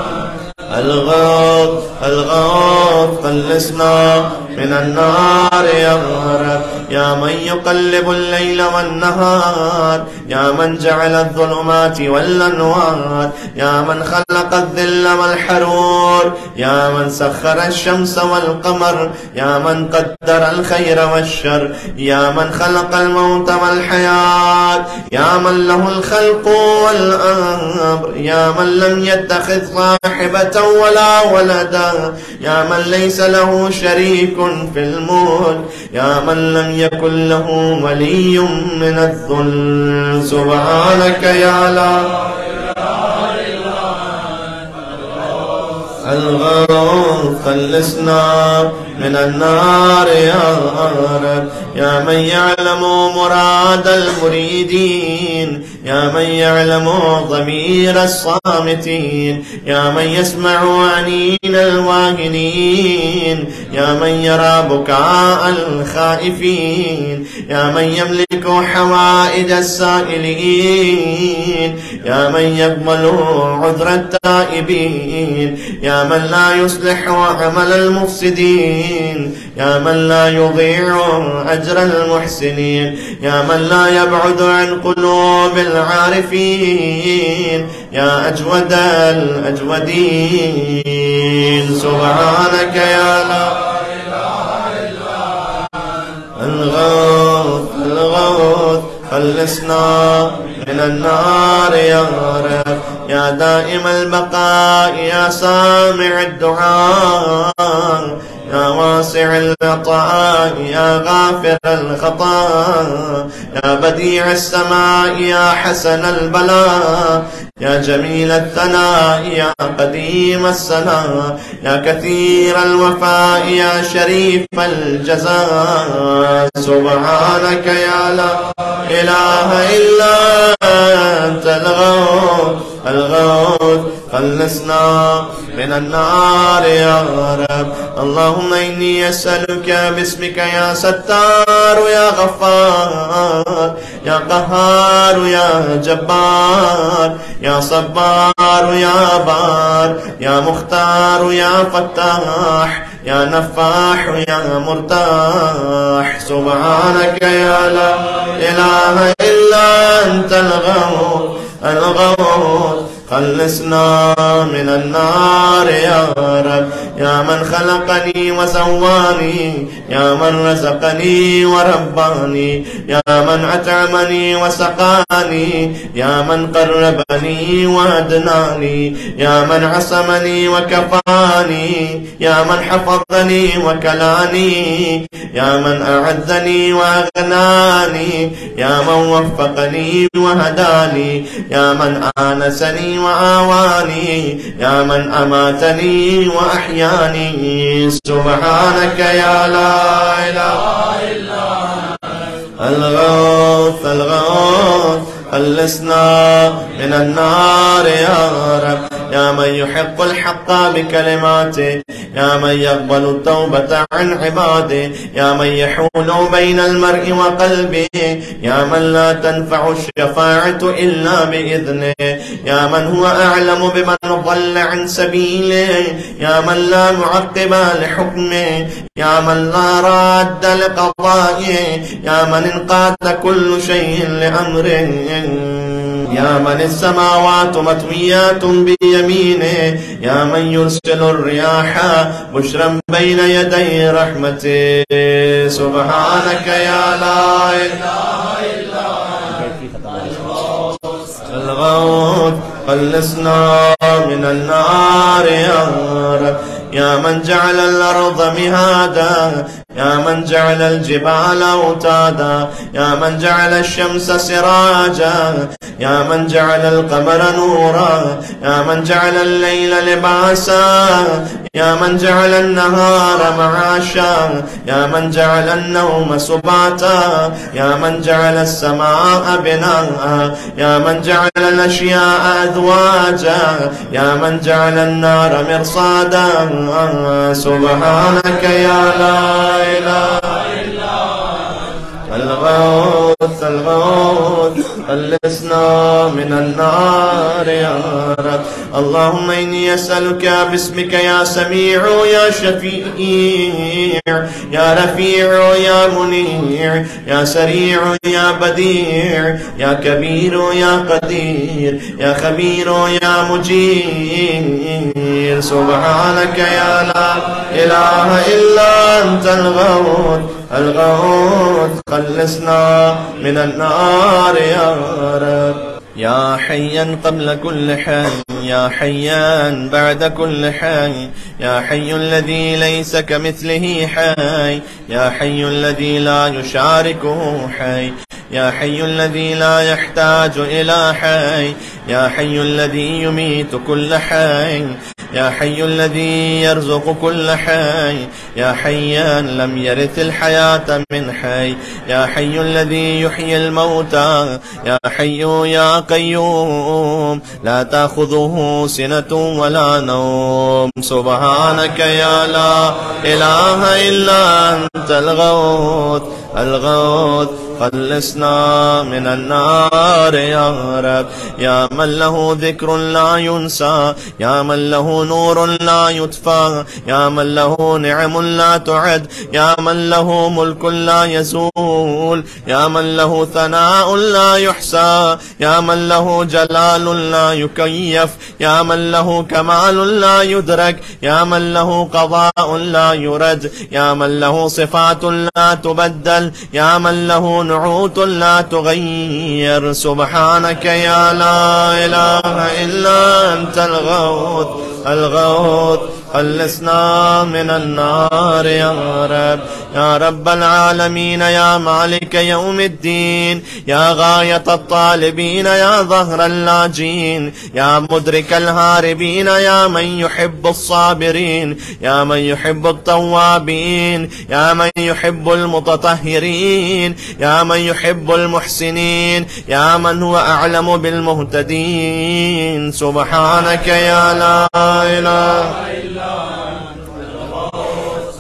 الغوث الغوث، خلصنا من النار يا رب. يا من يقلب الليل والنهار، يا من جعل الظلمات والأنوار، يا من خلق الذل والحرور، يا من سخر الشمس والقمر، يا من قدر الخير والشر، يا من خلق الموت والحياة، يا من له الخلق والأمر، يا من لم يتخذ صاحبة ولا ولدا، يا من ليس له شريك في الملك، يا من لم يكن له ولي من الذل. سبحانك يا لا إله إلا الغوث، خلصنا من النار يا رب. يا من يعلم مراد المريدين، يا من يعلم ضمير الصامتين، يا من يسمع عنين الواهنين، يا من يرى بكاء الخائفين، يا من يملك حوائج السائلين، يا من يقبل عذر التائبين، يا من لا يصلح عمل المفسدين، يا من لا يضيع أجر المحسنين، يا من لا يبعد عن قلوب العارفين، يا أجود الأجودين. سبحانك يا لا إله إلا الغوث الغوث، خلصنا من النار يا رب. يا دائم البقاء، يا سامع الدعاء، يا واسع العطاء، يا غافر الخطايا، يا بديع السماء، يا حسن البلاء، يا جميل الثناء، يا قديم السناء، يا كثير الوفاء، يا شريف الجزاء. سبحانك يا لا إله إلا أنت الغوث الغوث، خلصنا من النار يا رب. اللهم إني أسألك باسمك يا ستار يا غفار يا قهار يا جبار يا صبار يا بار يا مختار يا فتاح يا نفاح يا مرتاح. سبحانك يا لا إله إلا أنت الغوث الغوث، خلصنا من النار يا رب. يا من خلقني وسواني، يا من رزقني ورباني، يا من أطعمني وسقاني، يا من قربني وأدناني، يا من عصمني وكفاني، يا من حفظني وكلاني، يا من أعزني وأغناني، يا من وفقني وهداني، يا من آنسني وآواني، يا من أماتني وأحياني. سبحانك يا لا إله إلا الغوث الغوث، خلصنا من النار يا رب. يا من يحق الحق بكلماته، يا من يقبل التوبة عن عباده، يا من يحول بين المرء وقلبه، يا من لا تنفع الشفاعة إلا بإذنه، يا من هو أعلم بمن ضل عن سبيله، يا من لا معقب لحكمه، يا من لا راد لقضائه، يا من انقاد كل شيء لأمره، يا من السماوات مطويات بيمينه، يا من يرسل الرياح بشرا بين يدي رحمته. سبحانك يا لا إله إلا الغوث، خلصنا من النار يا رب. يا من جعل الأرض مهادا، يا من جعل الجبال أوتادا، يا من جعل الشمس سراجا، يا من جعل القمر نورا، يا من جعل الليل لباسا، يا من جعل النهار معاشا، يا من جعل النوم سباتا، يا من جعل السماء بناء، يا من جعل الأشياء أزواجا، يا من جعل النار مرصادا. سبحانك يا لا إله إلا الغوث الغوث، خلصنا من النار يا رب. اللهم إني أسألك باسمك يا سميع يا شفيع يا رفيع يا منير يا سريع يا بديع يا كبير يا قدير يا خبير يا مجير. سبحانك يا لا إله إلا أنت الغوث الغوث، خلصنا من النار يا رب. يا حيا قبل كل حي، يا حيا بعد كل حي، يا حي الذي ليس كمثله حي، يا حي الذي لا يشاركه حي، يا حي الذي لا يحتاج إلى حي، يا حي الذي يميت كل حي، يا حي الذي يرزق كل حي، يا حيا لم يرث الحياة من حي، يا حي الذي يحيي الموتى، يا حي يا قيوم لا تأخذه سنة ولا نوم. سبحانك يا لا إله إلا أنت الغوث الغوث، خلصنا من النار يا رب. يا من له ذكر لا ينسى، يا من له نور لا يطفى، يا من له نعم لا تعد، يا من له ملك لا يزول، يا من له ثناء لا يحصى، يا من له جلال لا يكيف، يا من له كمال لا يدرك، يا من له قضاء لا يرد، يا من له صفات لا تبدل، يا من له نعوت لا تغير. سبحانك يا لا إله إلا أنت الغوث الغوث، خلصنا من النار يا رب. يا رب العالمين، يا مالك يوم الدين، يا غاية الطالبين، يا ظهر اللاجين، يا مدرك الهاربين، يا من يحب الصابرين، يا من يحب التوابين، يا من يحب المتطهرين، يا من يحب المحسنين، يا من هو أعلم بالمهتدين. سبحانك يا لا إله إلا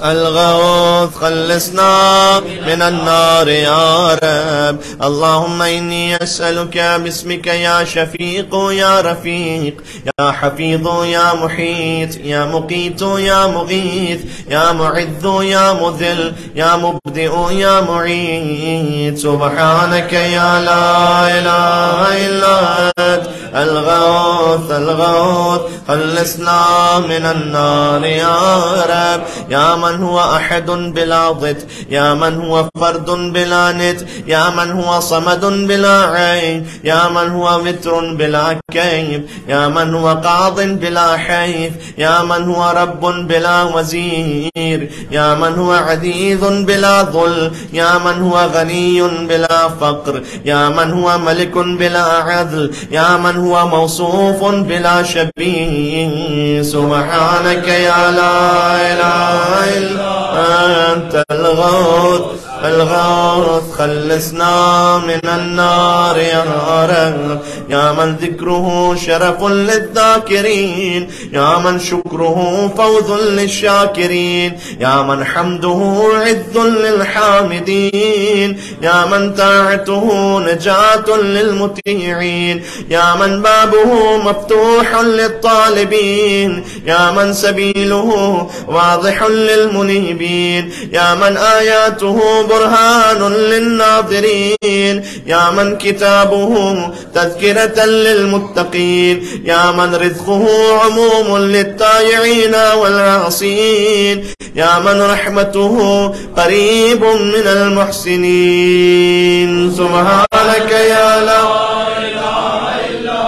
الغوث خلصنا من النار يا رب. اللهم إني أسألك باسمك يا شفيق يا رفيق يا حفيظ يا محيط يا مقيت يا مغيث يا معذ يا مذل يا مبدئ يا معيد. سبحانك يا لا إله إلا أنت الغوث الغوث خلصنا من النار يا رب. يا من هو أحد بلا ضد، يا من هو فرد بلا ند، يا من هو صمد بلا عين، يا من هو وتر بلا كيف، يا من هو قاض بلا حيف، يا من هو رب بلا وزير، يا من هو عزيز بلا ظل، يا من هو غني بلا فقر، يا من هو ملك بلا عدل، يا من هو موصوف بلا شبيه. سبحانك يا لا إله إلا أنت الغوث الغوث خلصنا من النار يا رب. يا من ذكره شرف للذاكرين، يا من شكره فوز للشاكرين، يا من حمده عز للحامدين، يا من طاعته نجاة للمطيعين، يا من بابه مفتوح للطالبين، يا من سبيله واضح للمنيبين، يا من آياته برهان للناظرين، يا من كتابه تذكرة للمتقين، يا من رزقه عموم للطائعين والعاصين، يا من رحمته قريب من المحسنين. سبحانك يا لا إله إلا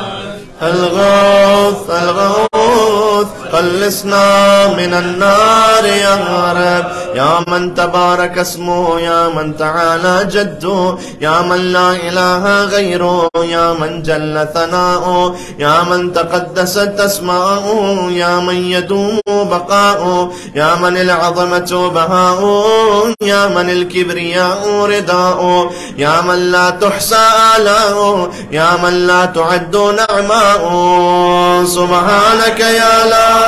الغوث الغوث خلصنا من النار يا رب. يا من تبارك اسمه، يا من تعالى جده، يا من لا إله غيره، يا من جل ثناؤه، يا من تقدست أسماؤه، يا من يدوم بقاؤه، يا من العظمة بهاؤه، يا من الكبرياء رداؤه، يا من لا تحصى آلاؤه، يا من لا تعد نعماؤه. سبحانك يا لا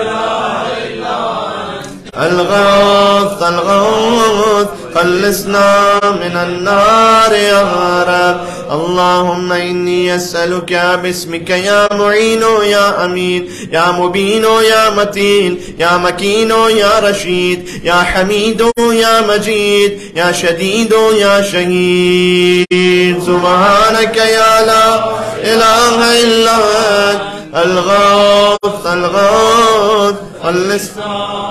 الغوث الغوث خلصنا من النار يا رب. اللهم إني أسألك باسمك يا معين يا أمين يا مبين يا متين يا مكين يا رشيد يا حميد يا مجيد يا شديد يا شهيد. سبحانك يا لا إله إلا أنت الغوث الغوث خلصنا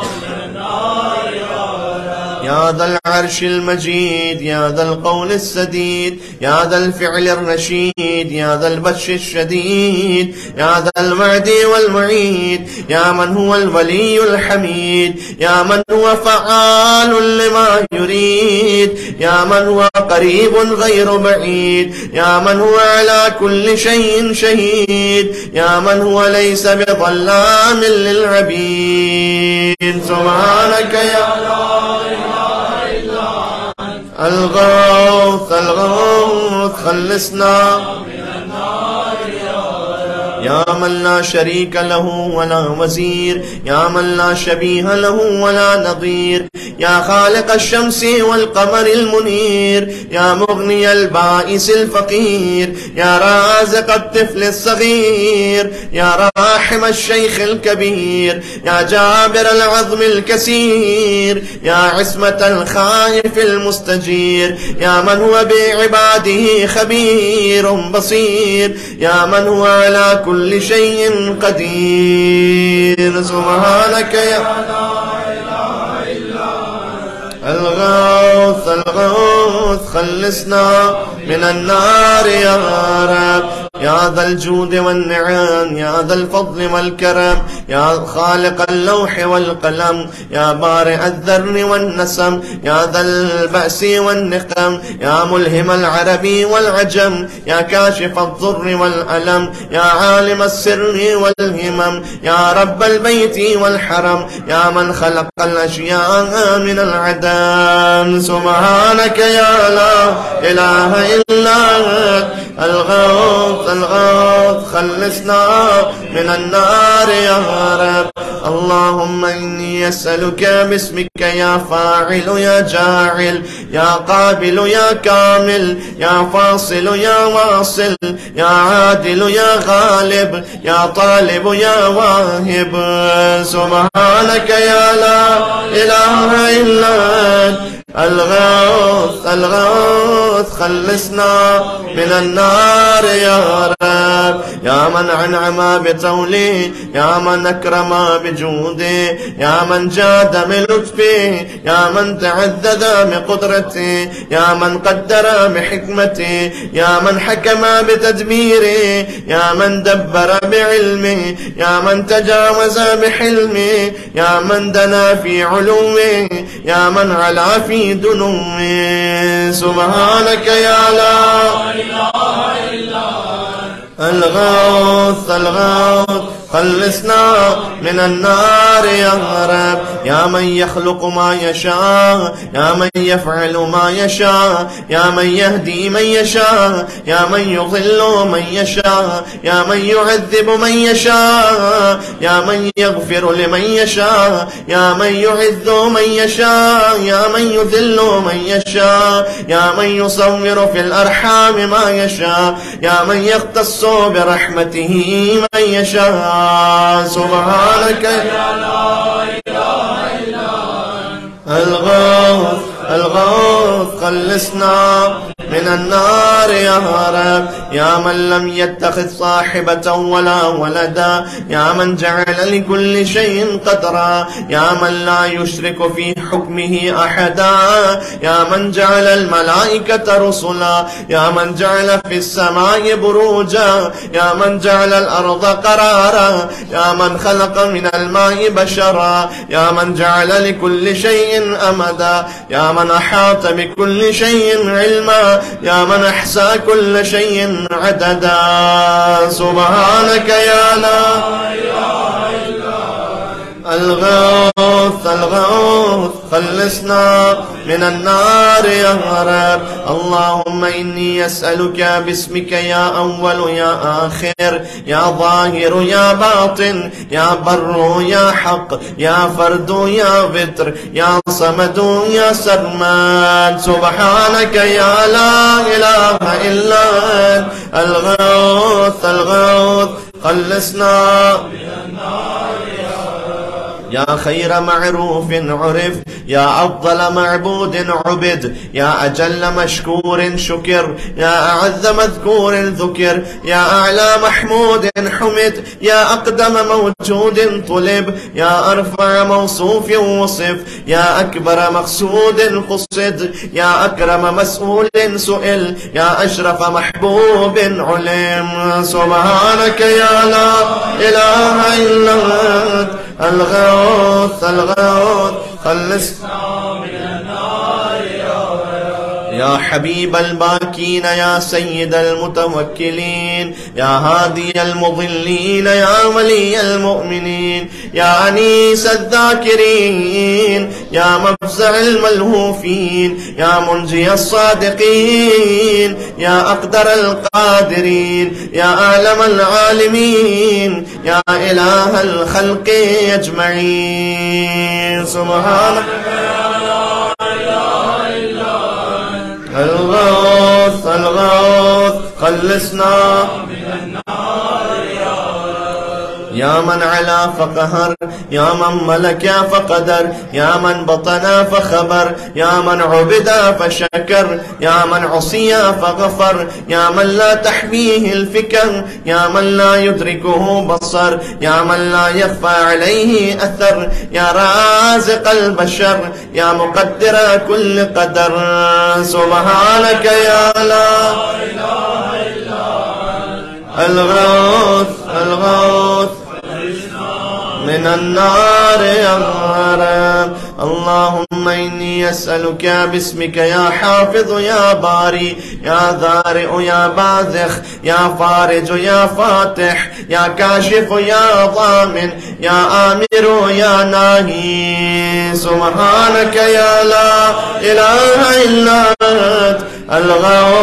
يا ذا العرش المجيد، يا ذا القول السديد، يا ذا الفعل الرشيد، يا ذا البطش الشديد، يا ذا الوعد والمعيد، يا من هو الولي الحميد، يا من هو فعال لما يريد، يا من هو قريب غير بعيد، يا من هو على كل شيء شهيد، يا من هو ليس بظلام للعبيد. سبحانك يا الغوث الغوث خلصنا يا من لا شريك له ولا وزير، يا من لا شبيه له ولا نظير، يا خالق الشمس والقمر المنير، يا مغني البائس الفقير، يا رازق الطفل الصغير، يا راحم الشيخ الكبير، يا جابر العظم الكسير، يا عصمة الخائف المستجير، يا من هو بعباده خبير بصير، يا من هو على كل شيء قدير. سبحانك يا الغوث الغوث خلصنا من النار يا رب. يا ذا الجود والنعم، يا ذا الفضل والكرم، يا خالق اللوح والقلم، يا بارئ الذر والنسم، يا ذا البأس والنقم، يا ملهم العربي والعجم، يا كاشف الضر والألم، يا عالم السر والهمم، يا رب البيت والحرم، يا من خلق الأشياء من العدم. سبحانك يا لا إله إلا أنت الغوث الغوث خلصنا من النار يا رب. اللهم إني أسألك باسمك يا فاعل يا جاعل يا قابل يا كامل يا فاصل يا واصل يا عادل يا غالب يا طالب يا واهب. سبحانك يا لا إله إلا أنت الغوث الغوث خلصنا من النار يا رب. يا من أنعم بتولي يا من أكرم بجودي يا من جاد بلطفي يا من تعذذ بقدرتي يا من قدر بحكمتي يا من حكم بتدبيري يا من دبر بعلمي يا من تجاوز بحلمي يا من دنا في علوي يا من علا في دنوي. سبحانك يا لا إله إلا الغوث الغوث خلصنا من النار يا رب. يا من يخلق ما يشاء يا من يفعل ما يشاء يا من يهدي من يشاء يا من يضل من يشاء يا من يعذب من يشاء يا من يغفر لمن يشاء يا من يعز من يشاء يا من يذل من يشاء يا من يصور في الأرحام ما يشاء يا من يختص برحمته من يشاء. سبحانك يا لا إله إلا الغوث الغوث خلصنا من النار يا رب. يا من لم يتخذ صاحبة ولا ولدا يا من جعل لكل شيء قدرا يا من لا يشرك في حكمه أحدا يا من جعل الملائكة رسلا يا من جعل في السماء بروجا يا من جعل الأرض قرارا يا من خلق من الماء بشرا يا من جعل لكل شيء أمدا يا من أحاط بكل شيء علما يا من أحصى كل شيء عددا. سبحانك يا لا إله إلا الغوث الغوث خلصنا من النار يا رب. اللهم إني أسألك باسمك يا أول يا آخر يا ظاهر يا باطن يا بر يا حق يا فرد يا وتر يا صمد يا سرمد. سبحانك يا لا إله إلا أنت الغوث الغوث خلصنا من النار يا خير معروف عرف يا أفضل معبود عبد يا أجل مشكور شكر يا أعز مذكور ذكر يا أعلى محمود حمد يا أقدم موجود طلب يا أرفع موصوف وصف يا أكبر مقصود قصد يا أكرم مسؤول سئل يا أشرف محبوب علم. سبحانك يا لا إله إلا أنت الغوث الغوث خلصنا من النار يا حبيب الباكين يا سيد المتوكلين يا هادي المضلين يا ولي المؤمنين يا أنيس الذاكرين يا مفزع الملهوفين يا منجي الصادقين يا أقدر القادرين يا أعلم العالمين يا إله الخلق أجمعين. سبحانك الغوث الغوث خلصنا من النار يا من علا فقهر يا من ملك فقدر يا من بطن فخبر يا من عبد فشكر يا من عصي فغفر يا من لا تحويه الفكر يا من لا يدركه بصر يا من لا يخفى عليه أثر يا رازق البشر يا مقدر كل قدر. سبحانك يا لا إله إلا الغوث الغوث من النار يا رب. اللهم إني أسألك باسمك يا حافظ يا باري يا ذارئ يا باذخ يا فارج يا فاتح يا كاشف يا ضامن يا آمر يا ناهي. سبحانك يا لا إله إلا أنت الغوث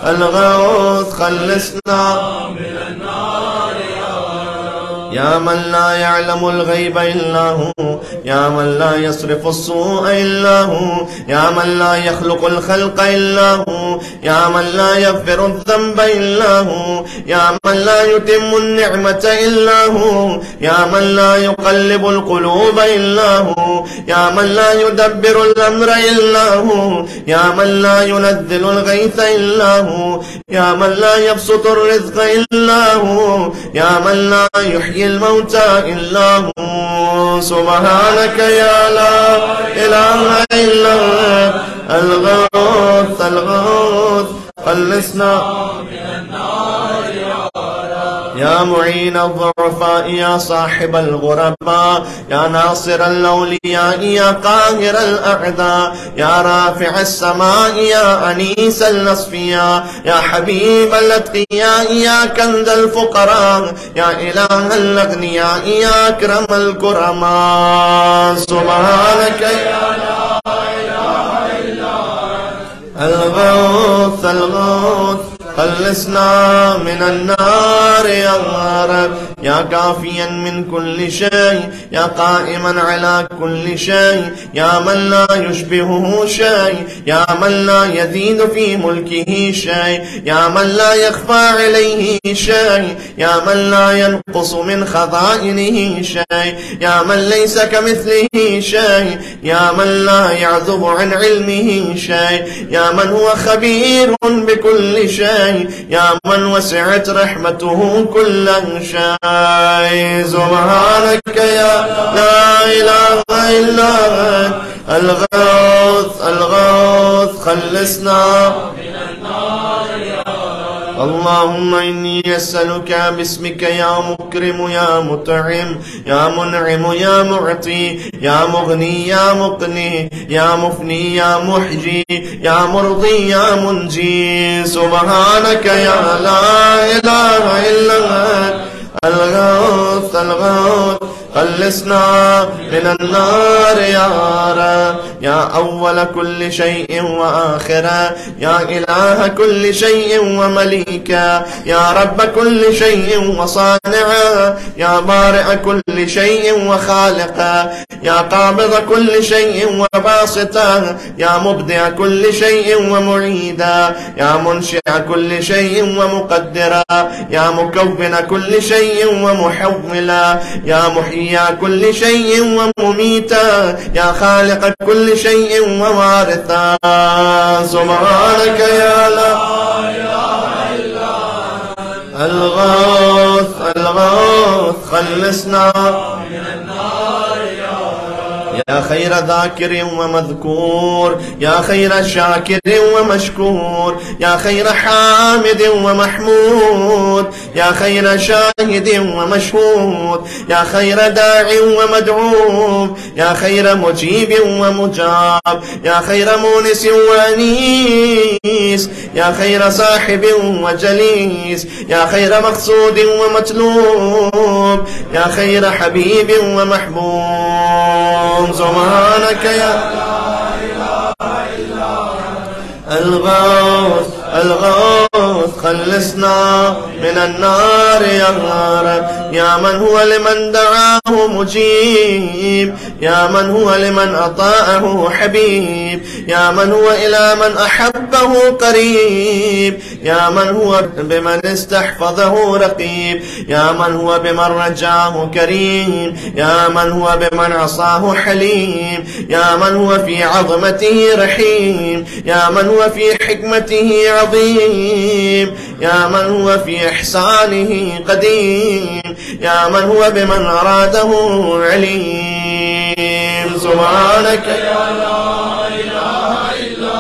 الغوث خلصنا من النار يا من لا يعلم الغيب إلا هو، يا من لا يصرف السوء إلا هو، يا من لا يخلق الخلق إلا هو، يا من لا يغفر الذنب إلا هو، يا من لا يتم النعمة إلا هو، يا من لا يقلب القلوب إلا هو، يا من لا يدبر الأمر إلا هو، يا من لا ينزل الغيث إلا هو، يا من لا يبسط الرزق إلا هو، يا من لا يحيي الموتى إلا هو. سبحانك يا لا إله إلا أنت الغوث الغوث خلصنا من النار يا معين الضعفاء يا صاحب الغرباء يا ناصر الأولياء يا قاهر الأعداء يا رافع السماء يا أنيس الأصفياء يا حبيب الأتقياء يا كنز الفقراء يا إله الأغنياء يا أكرم الكرماء. سبحانك يا لا إله إلا الغوث الغوث خلصنا من النار يا رب يا كافيا من كل شيء يا قائما على كل شيء يا من لا يشبهه شيء يا من لا يزيد في ملكه شيء يا من لا يخفى عليه شيء يا من لا ينقص من خزائنه شيء يا من ليس كمثله شيء يا من لا يعزب عن علمه شيء يا من هو خبير بكل شيء يا من وسعت رحمته كل شيء. سبحانك يا لا إله إلا أنت الغوث الغوث خلصنا من النار يا رب. اللهم إني أسألك باسمك يا مكرم يا مطعم يا منعم يا معطي يا مغني يا مقني يا مفني يا محجي يا مرضي يا منجي. سبحانك يا لا إله إلا أنت الغوث الغوث خلصنا من النار يا رب يا أول كل شيء وآخرة يا إله كل شيء ومليكا يا رب كل شيء وصانعا يا بارئ كل شيء وخالقا يا قابض كل شيء وباسطا يا مبدع كل شيء ومعيدا يا منشئ كل شيء ومقدرا يا مكون كل شيء ومحولا يا محيي كل شيء ومميتا يا خالق كل شيء ووارثا. سبحانك يا لا إله إلا الغوث الغوث خلصنا من النار يا خير ذاكر ومذكور يا خير شاكر ومشكور يا خير حامد ومحمود يا خير شاهد ومشهود يا خير داع ومدعو يا خير مجيب ومجاب يا خير مونس وانيس يا خير صاحب وجليس يا خير مقصود ومطلوب يا خير حبيب ومحبوب. سبحانك يا لا إله إلا الغوث الغوث خلصنا من النار يا رب يا من هو لمن دعاه مجيب يا من هو لمن أطاعه حبيب يا من هو إلى من أحبه قريب يا من هو بمن استحفظه رقيب يا من هو بمن رجاه كريم يا من هو بمن عصاه حليم يا من هو في عظمته رحيم يا من هو في حكمته عظيم يا من هو في إحسانه قديم يا من هو بمن أراده عليم. سبحانك يا لا إله إلا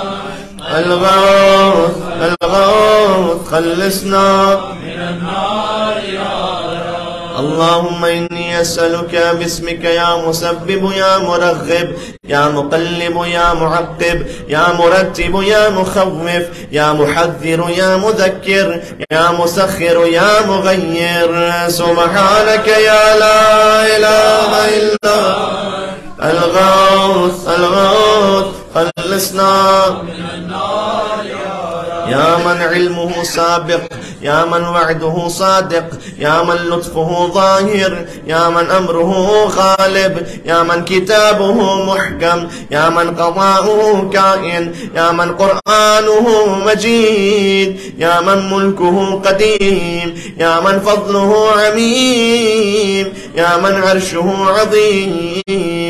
الغوث الغوث خلصنا من النار يا رب. اللهم إني أسألك باسمك يا مسبب يا مرغب يا مقلب يا معقب يا مرتب يا مخوف يا محذر يا مذكر يا مسخر يا مغير. سبحانك يا لا إله إلا الغوث الغوث خلصنا من النار يا من علمه سابق، يا من وعده صادق، يا من لطفه ظاهر، يا من أمره غالب، يا من كتابه محكم، يا من قضاؤه كائن، يا من قرآنه مجيد، يا من ملكه قديم، يا من فضله عميم، يا من عرشه عظيم.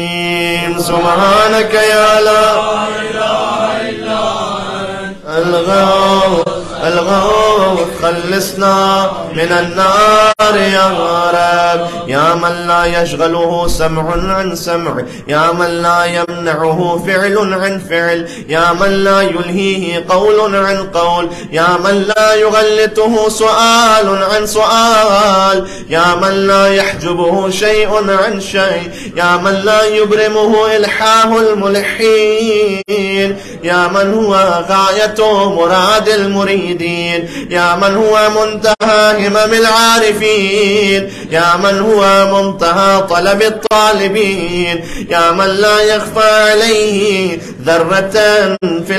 سبحانك يا لا إله إلا أنت الغوث الغوث، خلصنا من النار يا رب. يا من لا يشغله سمع عن سمع، يا من لا يمنعه فعل عن فعل، يا من لا يلهيه قول عن قول، يا من لا يغلطه سؤال عن سؤال، يا من لا يحجبه شيء عن شيء، يا من لا يبرمه إلحاح الملحين، يا من هو غاية مراد المريدين، يا من هو منتهى همم العارفين، يا من هو منتهى طلب الطالبين، يا من لا يخفى عليه ذرة في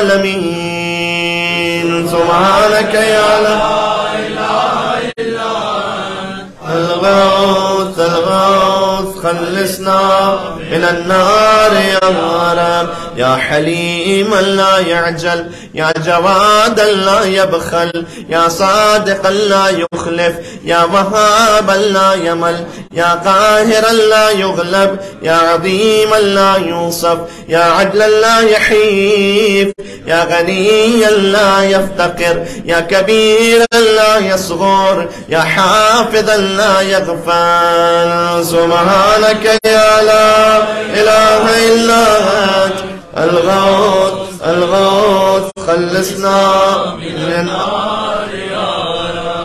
العالمين. سبحانك يا لا إله إلا أنت الغوث الغوث، خلصنا من النار يا رب. يا حليما لا يعجل، يا جوادا لا يبخل، يا صادقا لا يخلف، يا وهابا لا يمل، يا قاهرا لا يغلب، يا عظيما لا يوصف، يا عدلا لا يحيف، يا غنيا لا يفتقر، يا كبيرا لا يصغر، يا حافظا لا يغفل. سبحانك يا لا إله إلا أنت الغوث الغوث، خلصنا من النار يا رب.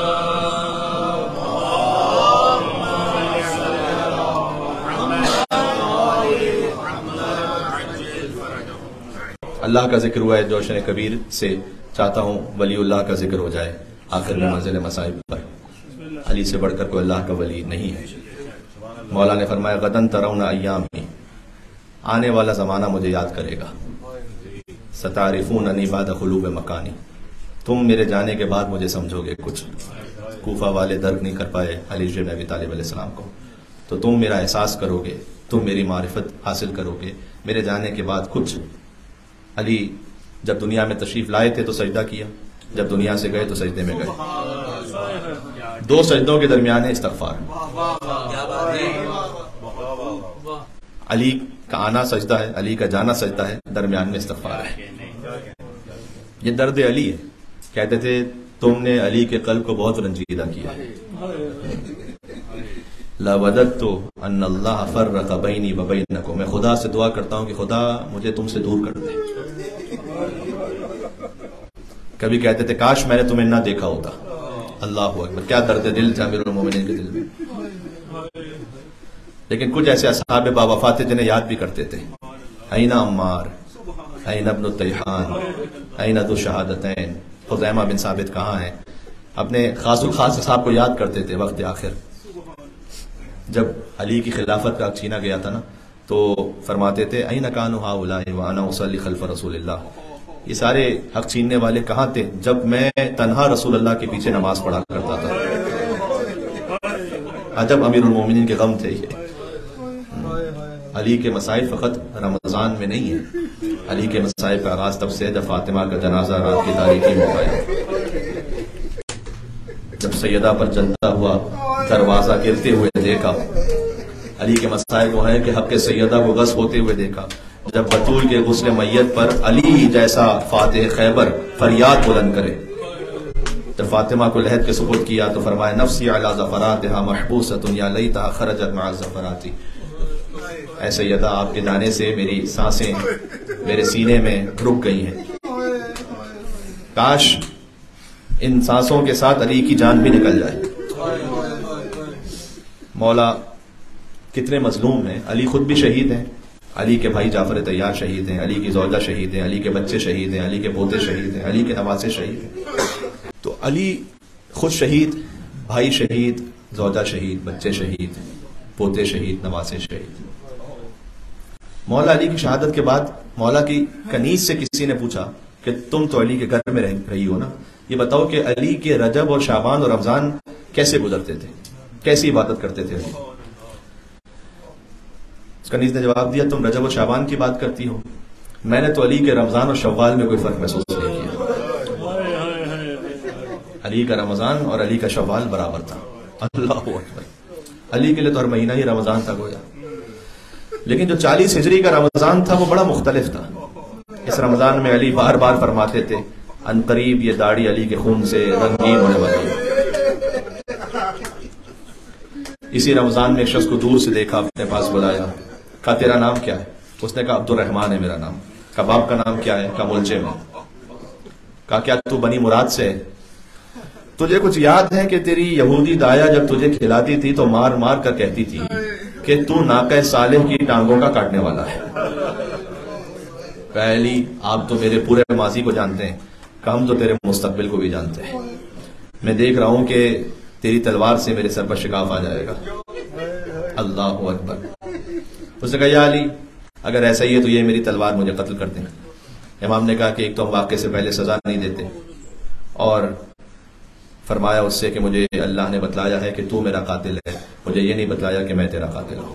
اللہ کا ذکر ہوا ہے جوشن کبیر سے، چاہتا ہوں ولی اللہ کا ذکر ہو جائے آخر میں منزل مصائب پر۔ علی سے بڑھ کر کوئی اللہ کا ولی نہیں ہے۔ مولا نے فرمایا غدن ترون ایامی، آنے والا زمانہ مجھے یاد کرے گا، ستعرفوننی بعد خلوب مکانی، تم میرے جانے کے بعد مجھے سمجھو گے کچھ۔ کوفہ والے درک نہیں کر پائے علی بن ابی طالب علیہ السلام کو، تو تم میرا احساس کرو گے، تم میری معرفت حاصل کرو گے میرے جانے کے بعد کچھ۔ علی جب دنیا میں تشریف لائے تھے تو سجدہ کیا، جب دنیا سے گئے تو سجدے میں گئے۔ دو سجدوں کے درمیان ہے استغفار۔ علی کا آنا سجدہ ہے، علی کا جانا سجدہ ہے، درمیان میں استغفار ہے۔ یہ درد علی ہے۔ کہتے تھے تم نے علی کے قلب کو بہت رنجیدہ کیا۔ لَوَدَدْتُ أَنَّ اللَّهَ فَرَّقَ بَيْنِي وَبَيْنَكُمْ، میں خدا سے دعا کرتا ہوں کہ خدا مجھے تم سے دور کر دے۔ کبھی کہتے تھے کاش میں نے تمہیں نہ دیکھا ہوتا۔ اللہ اکبر، کیا درد دل تھا امیر المومنین کے دل میں۔ لیکن کچھ ایسے اصحاب باوفا تھے جنہیں یاد بھی کرتے تھے۔ این عمار، این ابن الطیحان، این ذو الشہادتین، خزیمہ بن ثابت کہاں ہیں؟ اپنے خاص الخاص صاحب کو یاد کرتے تھے وقت آخر۔ جب علی کی خلافت کا چھینا گیا تھا نا تو فرماتے تھے این کانوا ہؤلاء وانا اصلی خلف رسول اللہ، یہ سارے حق چھیننے والے کہاں تھے جب میں تنہا رسول اللہ کے پیچھے نماز پڑھا کرتا تھا۔ عجب امیر المومنین کے غم تھے یہ۔ علی کے مصائب فقط رمضان میں نہیں ہے، علی کے مصائب کا آغاز تب سے جب فاطمہ کا جنازہ رات کی تاریکی میں آیا، جب سیدہ پر جلتا ہوا دروازہ گرتے ہوئے دیکھا۔ علی کے مصائب وہ ہیں کہ حق سیدہ کو غصب ہوتے ہوئے دیکھا، جب بطول کے غسل میت پر علی جیسا فاتح خیبر فریاد بلند کرے۔ جب فاطمہ کو لحد کے سپرد کیا تو فرمایا نفسی علی ظفراتها محبوسۃ یا لیتها خرجت مع الظفرات، اے سیدہ آپ کے جانے سے میری سانسیں میرے سینے میں رک گئی ہیں، کاش ان سانسوں کے ساتھ علی کی جان بھی نکل جائے۔ مولا کتنے مظلوم ہیں، علی خود بھی شہید ہیں، علی کے بھائی جعفر طیار شہید ہیں، علی کی زوجہ شہید ہیں، علی کے بچے شہید ہیں، علی کے پوتے شہید ہیں، علی کے نواسے شہید ہیں۔ تو علی خود شہید، بھائی شہید، زوجہ شہید، بچے شہید، پوتے شہید، نواسے شہید۔ مولا علی کی شہادت کے بعد مولا کی کنیز سے کسی نے پوچھا کہ تم تو علی کے گھر میں رہی ہو نا، یہ بتاؤ کہ علی کے رجب اور شعبان اور رمضان کیسے گزرتے تھے، کیسی عبادت کرتے تھے علی؟ کنیز نے جواب دیا تم رجب و شعبان کی بات کرتی ہو، میں نے تو علی کے رمضان اور شوال میں کوئی فرق محسوس نہیں کیا۔ علی کا رمضان اور علی کا شوال برابر تھا۔ اللہ اکبر، علی کے لیے تو ہر مہینہ ہی رمضان تھا گویا، لیکن جو 40 ہجری کا رمضان تھا وہ بڑا مختلف تھا۔ اس رمضان میں علی بار بار فرماتے تھے ان قریب یہ داڑھی علی کے خون سے رنگین ہونے والی ہے۔ اسی رمضان میں ایک شخص کو دور سے دیکھا، اپنے پاس بلایا، کہا تیرا نام کیا ہے؟ اس نے کہا عبد الرحمان ہے میرا نام۔ کہا باپ کا نام کیا ہے؟ کہا ملجم ہے۔ کہا کیا تو بنی مراد سے ہے؟ تجھے کچھ یاد ہے کہ تیری یہودی دایا جب تجھے کھلاتی تھی تو مار مار کر کہتی تھی کہ تو ناقہ صالح کی ٹانگوں کا کاٹنے والا ہے؟ کہا علی آپ تو میرے پورے ماضی کو جانتے ہیں، کہ ہم تو تیرے مستقبل کو بھی جانتے ہیں، میں دیکھ رہا ہوں کہ تیری تلوار سے میرے سر پر شکاف آ جائے گا۔ اللہ اکبر۔ اس نے کہا یا علی اگر ایسا ہی ہے تو یہ میری تلوار مجھے قتل کر دینا۔ امام نے کہا کہ ایک تو ہم واقعے سے پہلے سزا نہیں دیتے، اور فرمایا اس سے کہ مجھے اللہ نے بتلایا ہے کہ تو میرا قاتل ہے، مجھے یہ نہیں بتلایا کہ میں تیرا قاتل ہوں۔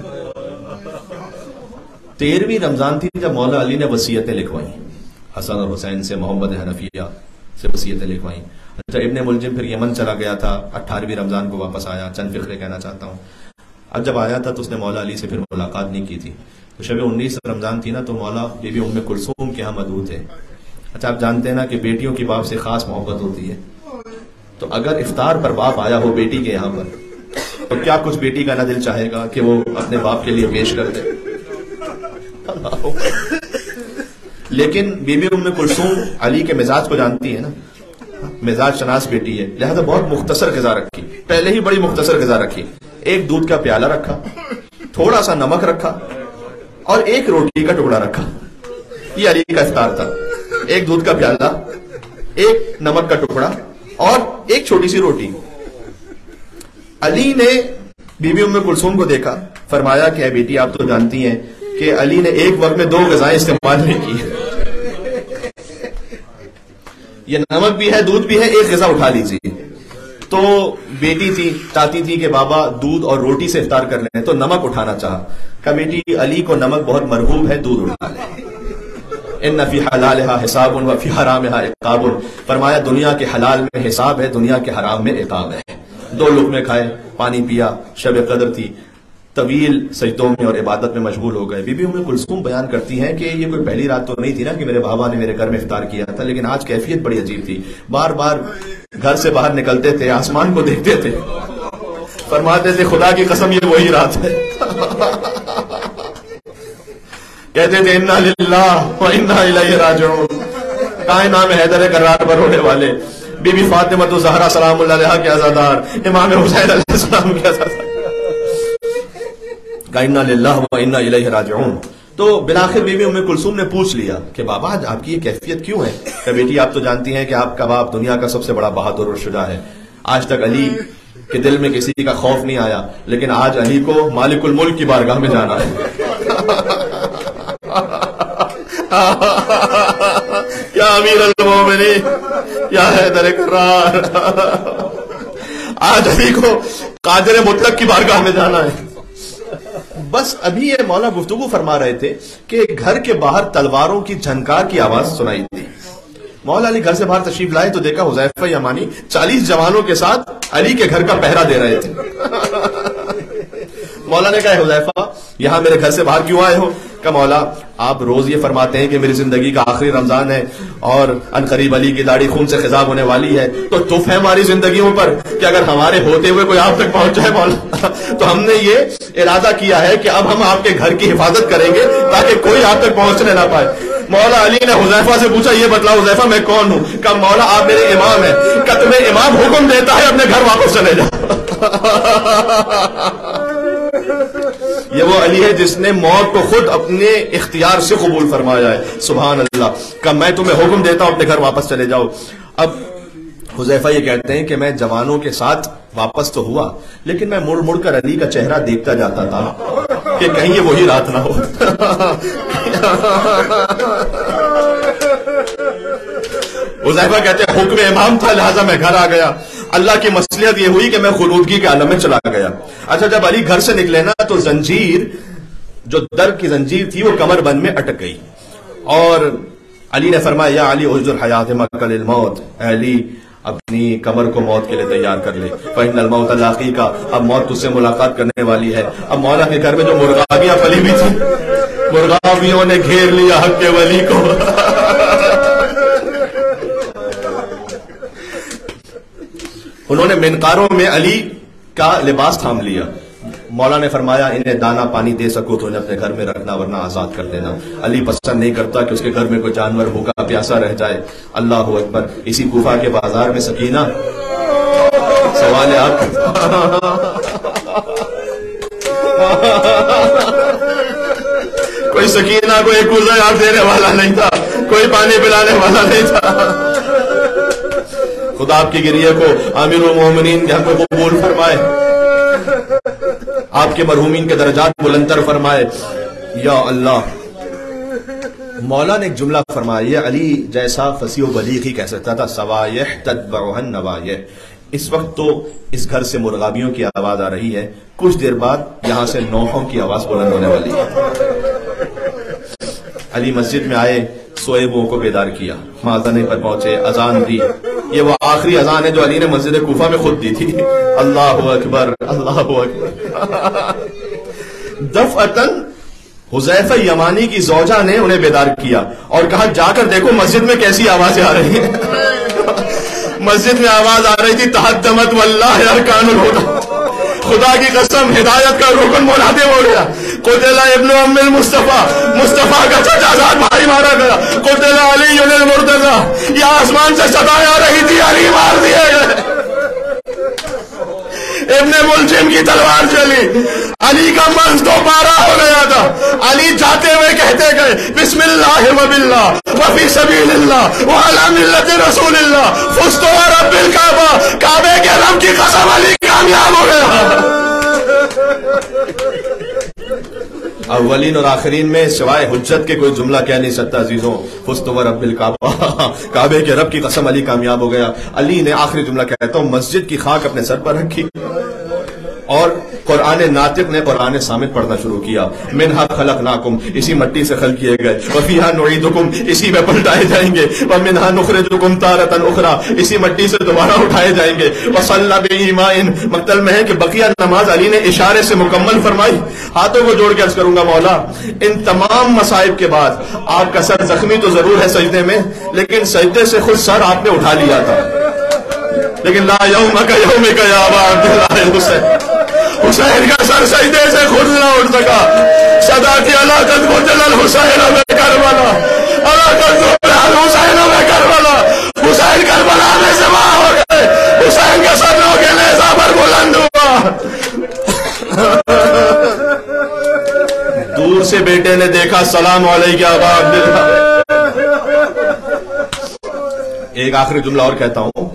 13ویں رمضان تھی جب مولا علی نے وصیتیں لکھوائیں، حسن اور حسین سے، محمد حنفیہ سے وصیتیں لکھوائیں۔ اچھا ابن ملجم پھر یمن چلا گیا تھا، 18ویں رمضان کو واپس آیا۔ چند فقرے کہنا چاہتا ہوں۔ اب جب آیا تھا تو اس نے مولا علی سے پھر ملاقات نہیں کی تھی، تو شب 19 رمضان تھی نا، تو مولا بی بی ام کلثوم کے ہاں مدعو تھے۔ اچھا آپ جانتے ہیں نا کہ بیٹیوں کی باپ سے خاص محبت ہوتی ہے، تو اگر افطار پر باپ آیا ہو بیٹی کے یہاں پر تو کیا کچھ بیٹی کا نہ دل چاہے گا کہ وہ اپنے باپ کے لیے پیش کر دے۔ لیکن بی بی ام کلثوم علی کے مزاج کو جانتی ہے نا، مزاج شناس بیٹی ہے، لہذا بہت مختصر غذا رکھی، پہلے ہی بڑی مختصر غذا رکھی۔ ایک دودھ کا پیالہ رکھا، تھوڑا سا نمک رکھا، اور ایک روٹی کا ٹکڑا رکھا۔ یہ علی کا افطار تھا، ایک دودھ کا پیالہ، ایک نمک کا ٹکڑا اور ایک چھوٹی سی روٹی۔ علی نے بی بی ام کلثوم کو دیکھا، فرمایا کہ اے بیٹی آپ تو جانتی ہیں کہ علی نے ایک وقت میں 2 غذائیں استعمال نہیں کی، یہ نمک بھی ہے دودھ بھی ہے، ایک غذا اٹھا لیجیے۔ تو بیٹی تھی، چاہتی تھی کہ بابا دودھ اور روٹی سے افطار کر لیں، تو نمک اٹھانا چاہا۔ کہا بیٹی علی کو نمک بہت مرغوب ہے، دودھ اٹھا لیں۔ ان فی حلالها حساب و فی حرامها عقاب، فرمایا دنیا کے حلال میں حساب ہے، دنیا کے حرام میں عقاب ہے۔ 2 لقمے کھائے، پانی پیا، شب قدر تھی، طویل سجدوں میں اور عبادت میں مشغول ہو گئے۔ بی بی ام کلثوم بیان کرتی ہیں کہ یہ کوئی پہلی رات تو نہیں تھی نا کہ میرے بابا نے میرے گھر میں افطار کیا تھا، لیکن آج کیفیت بڑی عجیب تھی۔ بار بار گھر سے باہر نکلتے تھے، آسمان کو دیکھتے تھے، فرماتے تھے خدا کی قسم یہ وہی رات ہے۔ کہتے تھے انا للہ و انا الیہ راجعون، کہاں نام حیدر کرار پر ہونے والے، بی بی فاطمہ الزہرا سلام اللہ علیہا کے عزادار، امام حسین علیہ السلام کے عزادار، انا للہ و انا الیہ راجعون۔ تو بالآخر بی بی ام کلثوم نے پوچھ لیا کہ بابا آپ کی یہ کیفیت کیوں ہے؟ کہ بیٹی آپ تو جانتی ہیں کہ آپ کا باپ دنیا کا سب سے بڑا بہادر اور شجاع ہے، آج تک علی کے دل میں کسی کا خوف نہیں آیا، لیکن آج علی کو مالک الملک کی بارگاہ میں جانا ہے۔ یا امیر المومنین یا حیدر کرار، آج علی کو قادر مطلق کی بارگاہ میں جانا ہے۔ بس ابھی یہ مولا گفتگو فرما رہے تھے کہ گھر کے باہر تلواروں کی جھنکار کی آواز سنائی دی۔ مولا علی گھر سے باہر تشریف لائے تو دیکھا حذیفہ یمانی 40 جوانوں کے ساتھ علی کے گھر کا پہرا دے رہے تھے۔ مولا نے کہا حذیفہ یہاں میرے گھر سے باہر کیوں آئے ہو؟ کہ مولا آپ روز یہ فرماتے ہیں کہ میری زندگی کا آخری رمضان ہے اور ان قریب علی کی داڑھی خون سے خضاب ہونے والی ہے، تو تف ہے ہماری زندگیوں پر کہ اگر ہمارے ہوتے ہوئے کوئی آپ تک پہنچ جائے مولا، تو ہم نے یہ ارادہ کیا ہے کہ اب ہم آپ کے گھر کی حفاظت کریں گے تاکہ کوئی آپ تک پہنچنے نہ پائے۔ مولا علی نے حذیفہ سے پوچھا یہ بتلاؤ حذیفہ میں کون ہوں؟ کہ مولا آپ میرے امام ہیں۔ کہ تمہیں امام حکم دیتا ہے اپنے گھر واپس چلے جاؤ۔ یہ وہ علی ہے جس نے موت کو خود اپنے اختیار سے قبول فرمایا ہے، سبحان اللہ۔ کہ میں تمہیں حکم دیتا ہوں اپنے گھر واپس چلے جاؤ۔ اب حذیفہ یہ کہتے ہیں کہ میں جوانوں کے ساتھ واپس تو ہوا، لیکن میں مڑ مڑ کر علی کا چہرہ دیکھتا جاتا تھا کہ کہیں یہ وہی رات نہ ہو۔ حذیفہ کہتے ہیں حکم امام تھا لہذا میں گھر آ گیا، اللہ کی مصلحت یہ ہوئی کہ میں خلودگی کے عالم میں چلا گیا۔ اچھا جب علی گھر سے نکلے نا تو زنجیر، جو در کی زنجیر تھی وہ کمر بند میں اٹک گئی، اور علی نے فرمایا یا علی اجر حیات مکل الموت، اے علی اپنی کمر کو موت کے لیے تیار کر لے، فإن الموت لاقیک، اب موت تجھ سے ملاقات کرنے والی ہے۔ اب مولا کے گھر میں جو مرغابیاں پلی ہوئی تھی، مرغابیوں نے گھیر لیا حق کے ولی کو۔ انہوں نے منقاروں میں علی کا لباس تھام لیا۔ مولا نے فرمایا انہیں دانا پانی دے سکو تو انہیں اپنے گھر میں رکھنا ورنہ آزاد کر دینا۔ علی پسند نہیں کرتا کہ اس کے گھر میں کوئی جانور بھوکا پیاسا رہ جائے۔ اللہ اکبر۔ اسی کوفہ کے بازار میں سکینہ، سوال ہے آپ کوئی سکینہ کو ایک کوزہ یاد دینے والا نہیں تھا، کوئی پانی پلانے والا نہیں تھا۔ خدا آپ کی گریہ کو امیر المومنین کے حق میں قبول فرمائے، آپ کے مرحومین کے درجات بلندتر فرمائے یا اللہ۔ مولا نے ایک جملہ فرمایا، یہ علی جیسا فصیح و بلیغ ہی کہہ سکتا تھا، سوائح تتبعها النوائح۔ اس وقت تو اس گھر سے مرغابیوں کی آواز آ رہی ہے، کچھ دیر بعد یہاں سے نوحوں کی آواز بلند ہونے والی ہے۔ علی مسجد میں آئے، سوئے ہوئوں کو بیدار کیا، مازنے پر پہنچے، اذان دی۔ یہ وہ آخری اذان ہے جو علی نے مسجد کوفہ میں خود دی تھی۔ اللہ اکبر، اللہ اکبر۔ دفعتاً حذیفہ یمانی کی زوجہ نے انہیں بیدار کیا اور کہا جا کر دیکھو مسجد میں کیسی آوازیں آ رہی ہیں۔ مسجد میں آواز آ رہی تھی تحدمت واللہ ارکان الہدی، خدا کی قسم ہدایت کا رکن منہدم ہو گیا۔ قتل ابن ام المصطفیٰ، مصطفیٰ کا چچا زاد بھائی مارا گیا۔ قتل علی المرتضی، یہ آسمان سے صدایں آ رہی تھی علی مار دیے گئے۔ ابن ملجم کی تلوار چلی، علی کا منز تو پارا ہو گیا تھا۔ علی جاتے ہوئے کہتے گئے بسم اللہ و باللہ وفی سبیل اللہ وعلی ملت رسول اللہ فزت ورب الکعبہ، کعبے کے رب کی قسم علی کامیاب ہو گیا۔ اولین اور آخرین میں سوائے حجت کے کوئی جملہ کہہ نہیں سکتا عزیزوں، فزت ورب الکعبہ، کعبے کے رب کی قسم علی کامیاب ہو گیا۔ علی نے آخری جملہ کہتا ہوں مسجد کی خاک اپنے سر پر رکھی اور قرآن ناطق نے قرآن صامت پڑھنا شروع کیا۔ منہا خلقناکم، اسی مٹی سے خلق کیے گئے، وفیہا نعیدکم، اسی میں پلٹائے جائیں گے، ومنہا نخرجکم تارۃ اخری، اسی مٹی سے دوبارہ اٹھائے جائیں گے۔ وصلی بایماء، مقتل میں ہے کہ بقیہ نماز علی نے اشارے سے مکمل فرمائی۔ ہاتھوں کو جوڑ کے عرض کروں گا مولا ان تمام مصائب کے بعد آپ کا سر زخمی تو ضرور ہے سجدے میں، لیکن سجدے سے خود سر آپ نے اٹھا لیا تھا۔ لیکن لا یومک یومک یا ابا عبداللہ الحسین، حسین کا سر سجدے سے خود نہ اٹھ سکا۔ صدا کی علاقت قتل الحسین میں کربلا، علاقت الحسین میں کربلا، حسین کربلا میں ذبح ہو گئے، حسین کے صدروں کے نیزہ پر بلند ہوا۔ دور سے بیٹے نے دیکھا سلام علیکم ابا عبداللہ۔ ایک آخری جملہ اور کہتا ہوں،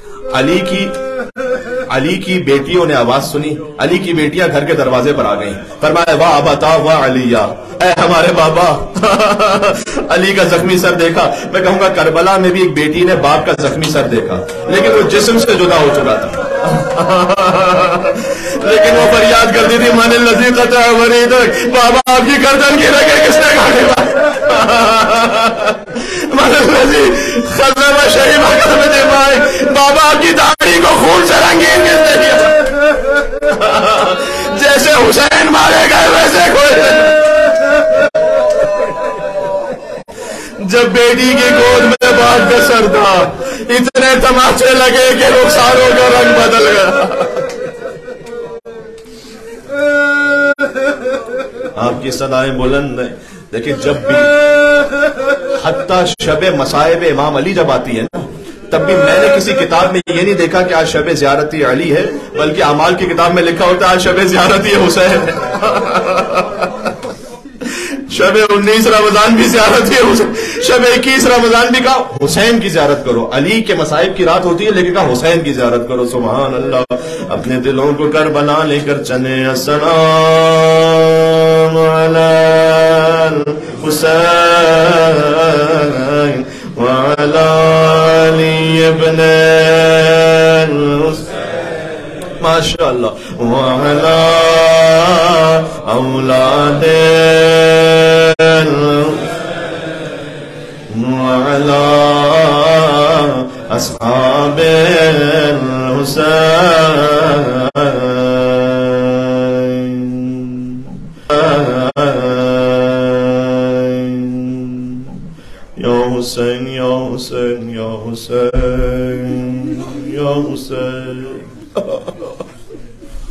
علی کی بیٹیوں نے آواز سنی، علی کی بیٹیاں گھر کے دروازے پر آ گئیں، فرمایا واہ ابتا واہ علیہ، اے ہمارے بابا۔ علی کا زخمی سر دیکھا، میں کہوں گا کربلا میں بھی ایک بیٹی نے باپ کا زخمی سر دیکھا، لیکن وہ جسم سے جدا ہو چکا تھا، لیکن وہ فریاد کرتی تھی من الذی قطع وریدک، بابا آپ کی گردن کی رگیں کس نے کاٹی؟ من الذی خضب شیبک بدمائک، بابا آپ کی داڑھی کو خون سے رنگین کس نے کیا؟ جیسے حسین مارے گئے ویسے کوئی۔ جب بیٹی کی گود میں باپ کا سر تھا، اتنے تماچے لگے کہ رخساروں کا رنگ بدل گیا۔ آپ کی صدائیں بلند ہیں، دیکھیں جب بھی حتیٰ شب مصائب امام علی جب آتی ہے نا، تب بھی میں نے کسی کتاب میں یہ نہیں دیکھا کہ آج شب زیارتی علی ہے، بلکہ اعمال کی کتاب میں لکھا ہوتا ہے آج شب زیارتی حسین ہے۔ شب 19 رمضان بھی زیارت ہے حسین، شب 21 رمضان بھی کہا حسین کی زیارت کرو، علی کے مصائب کی رات ہوتی ہے لیکن کہا حسین کی زیارت کرو۔ سبحان اللہ۔ اپنے دلوں کو کربلا لے کر چلے، السلام علی الحسین وعلی ابن الحسین ماشاءاللہ وعلى أولاد وعلى أصحاب الحسين يا حسين يا حسين يا حسين يا حسين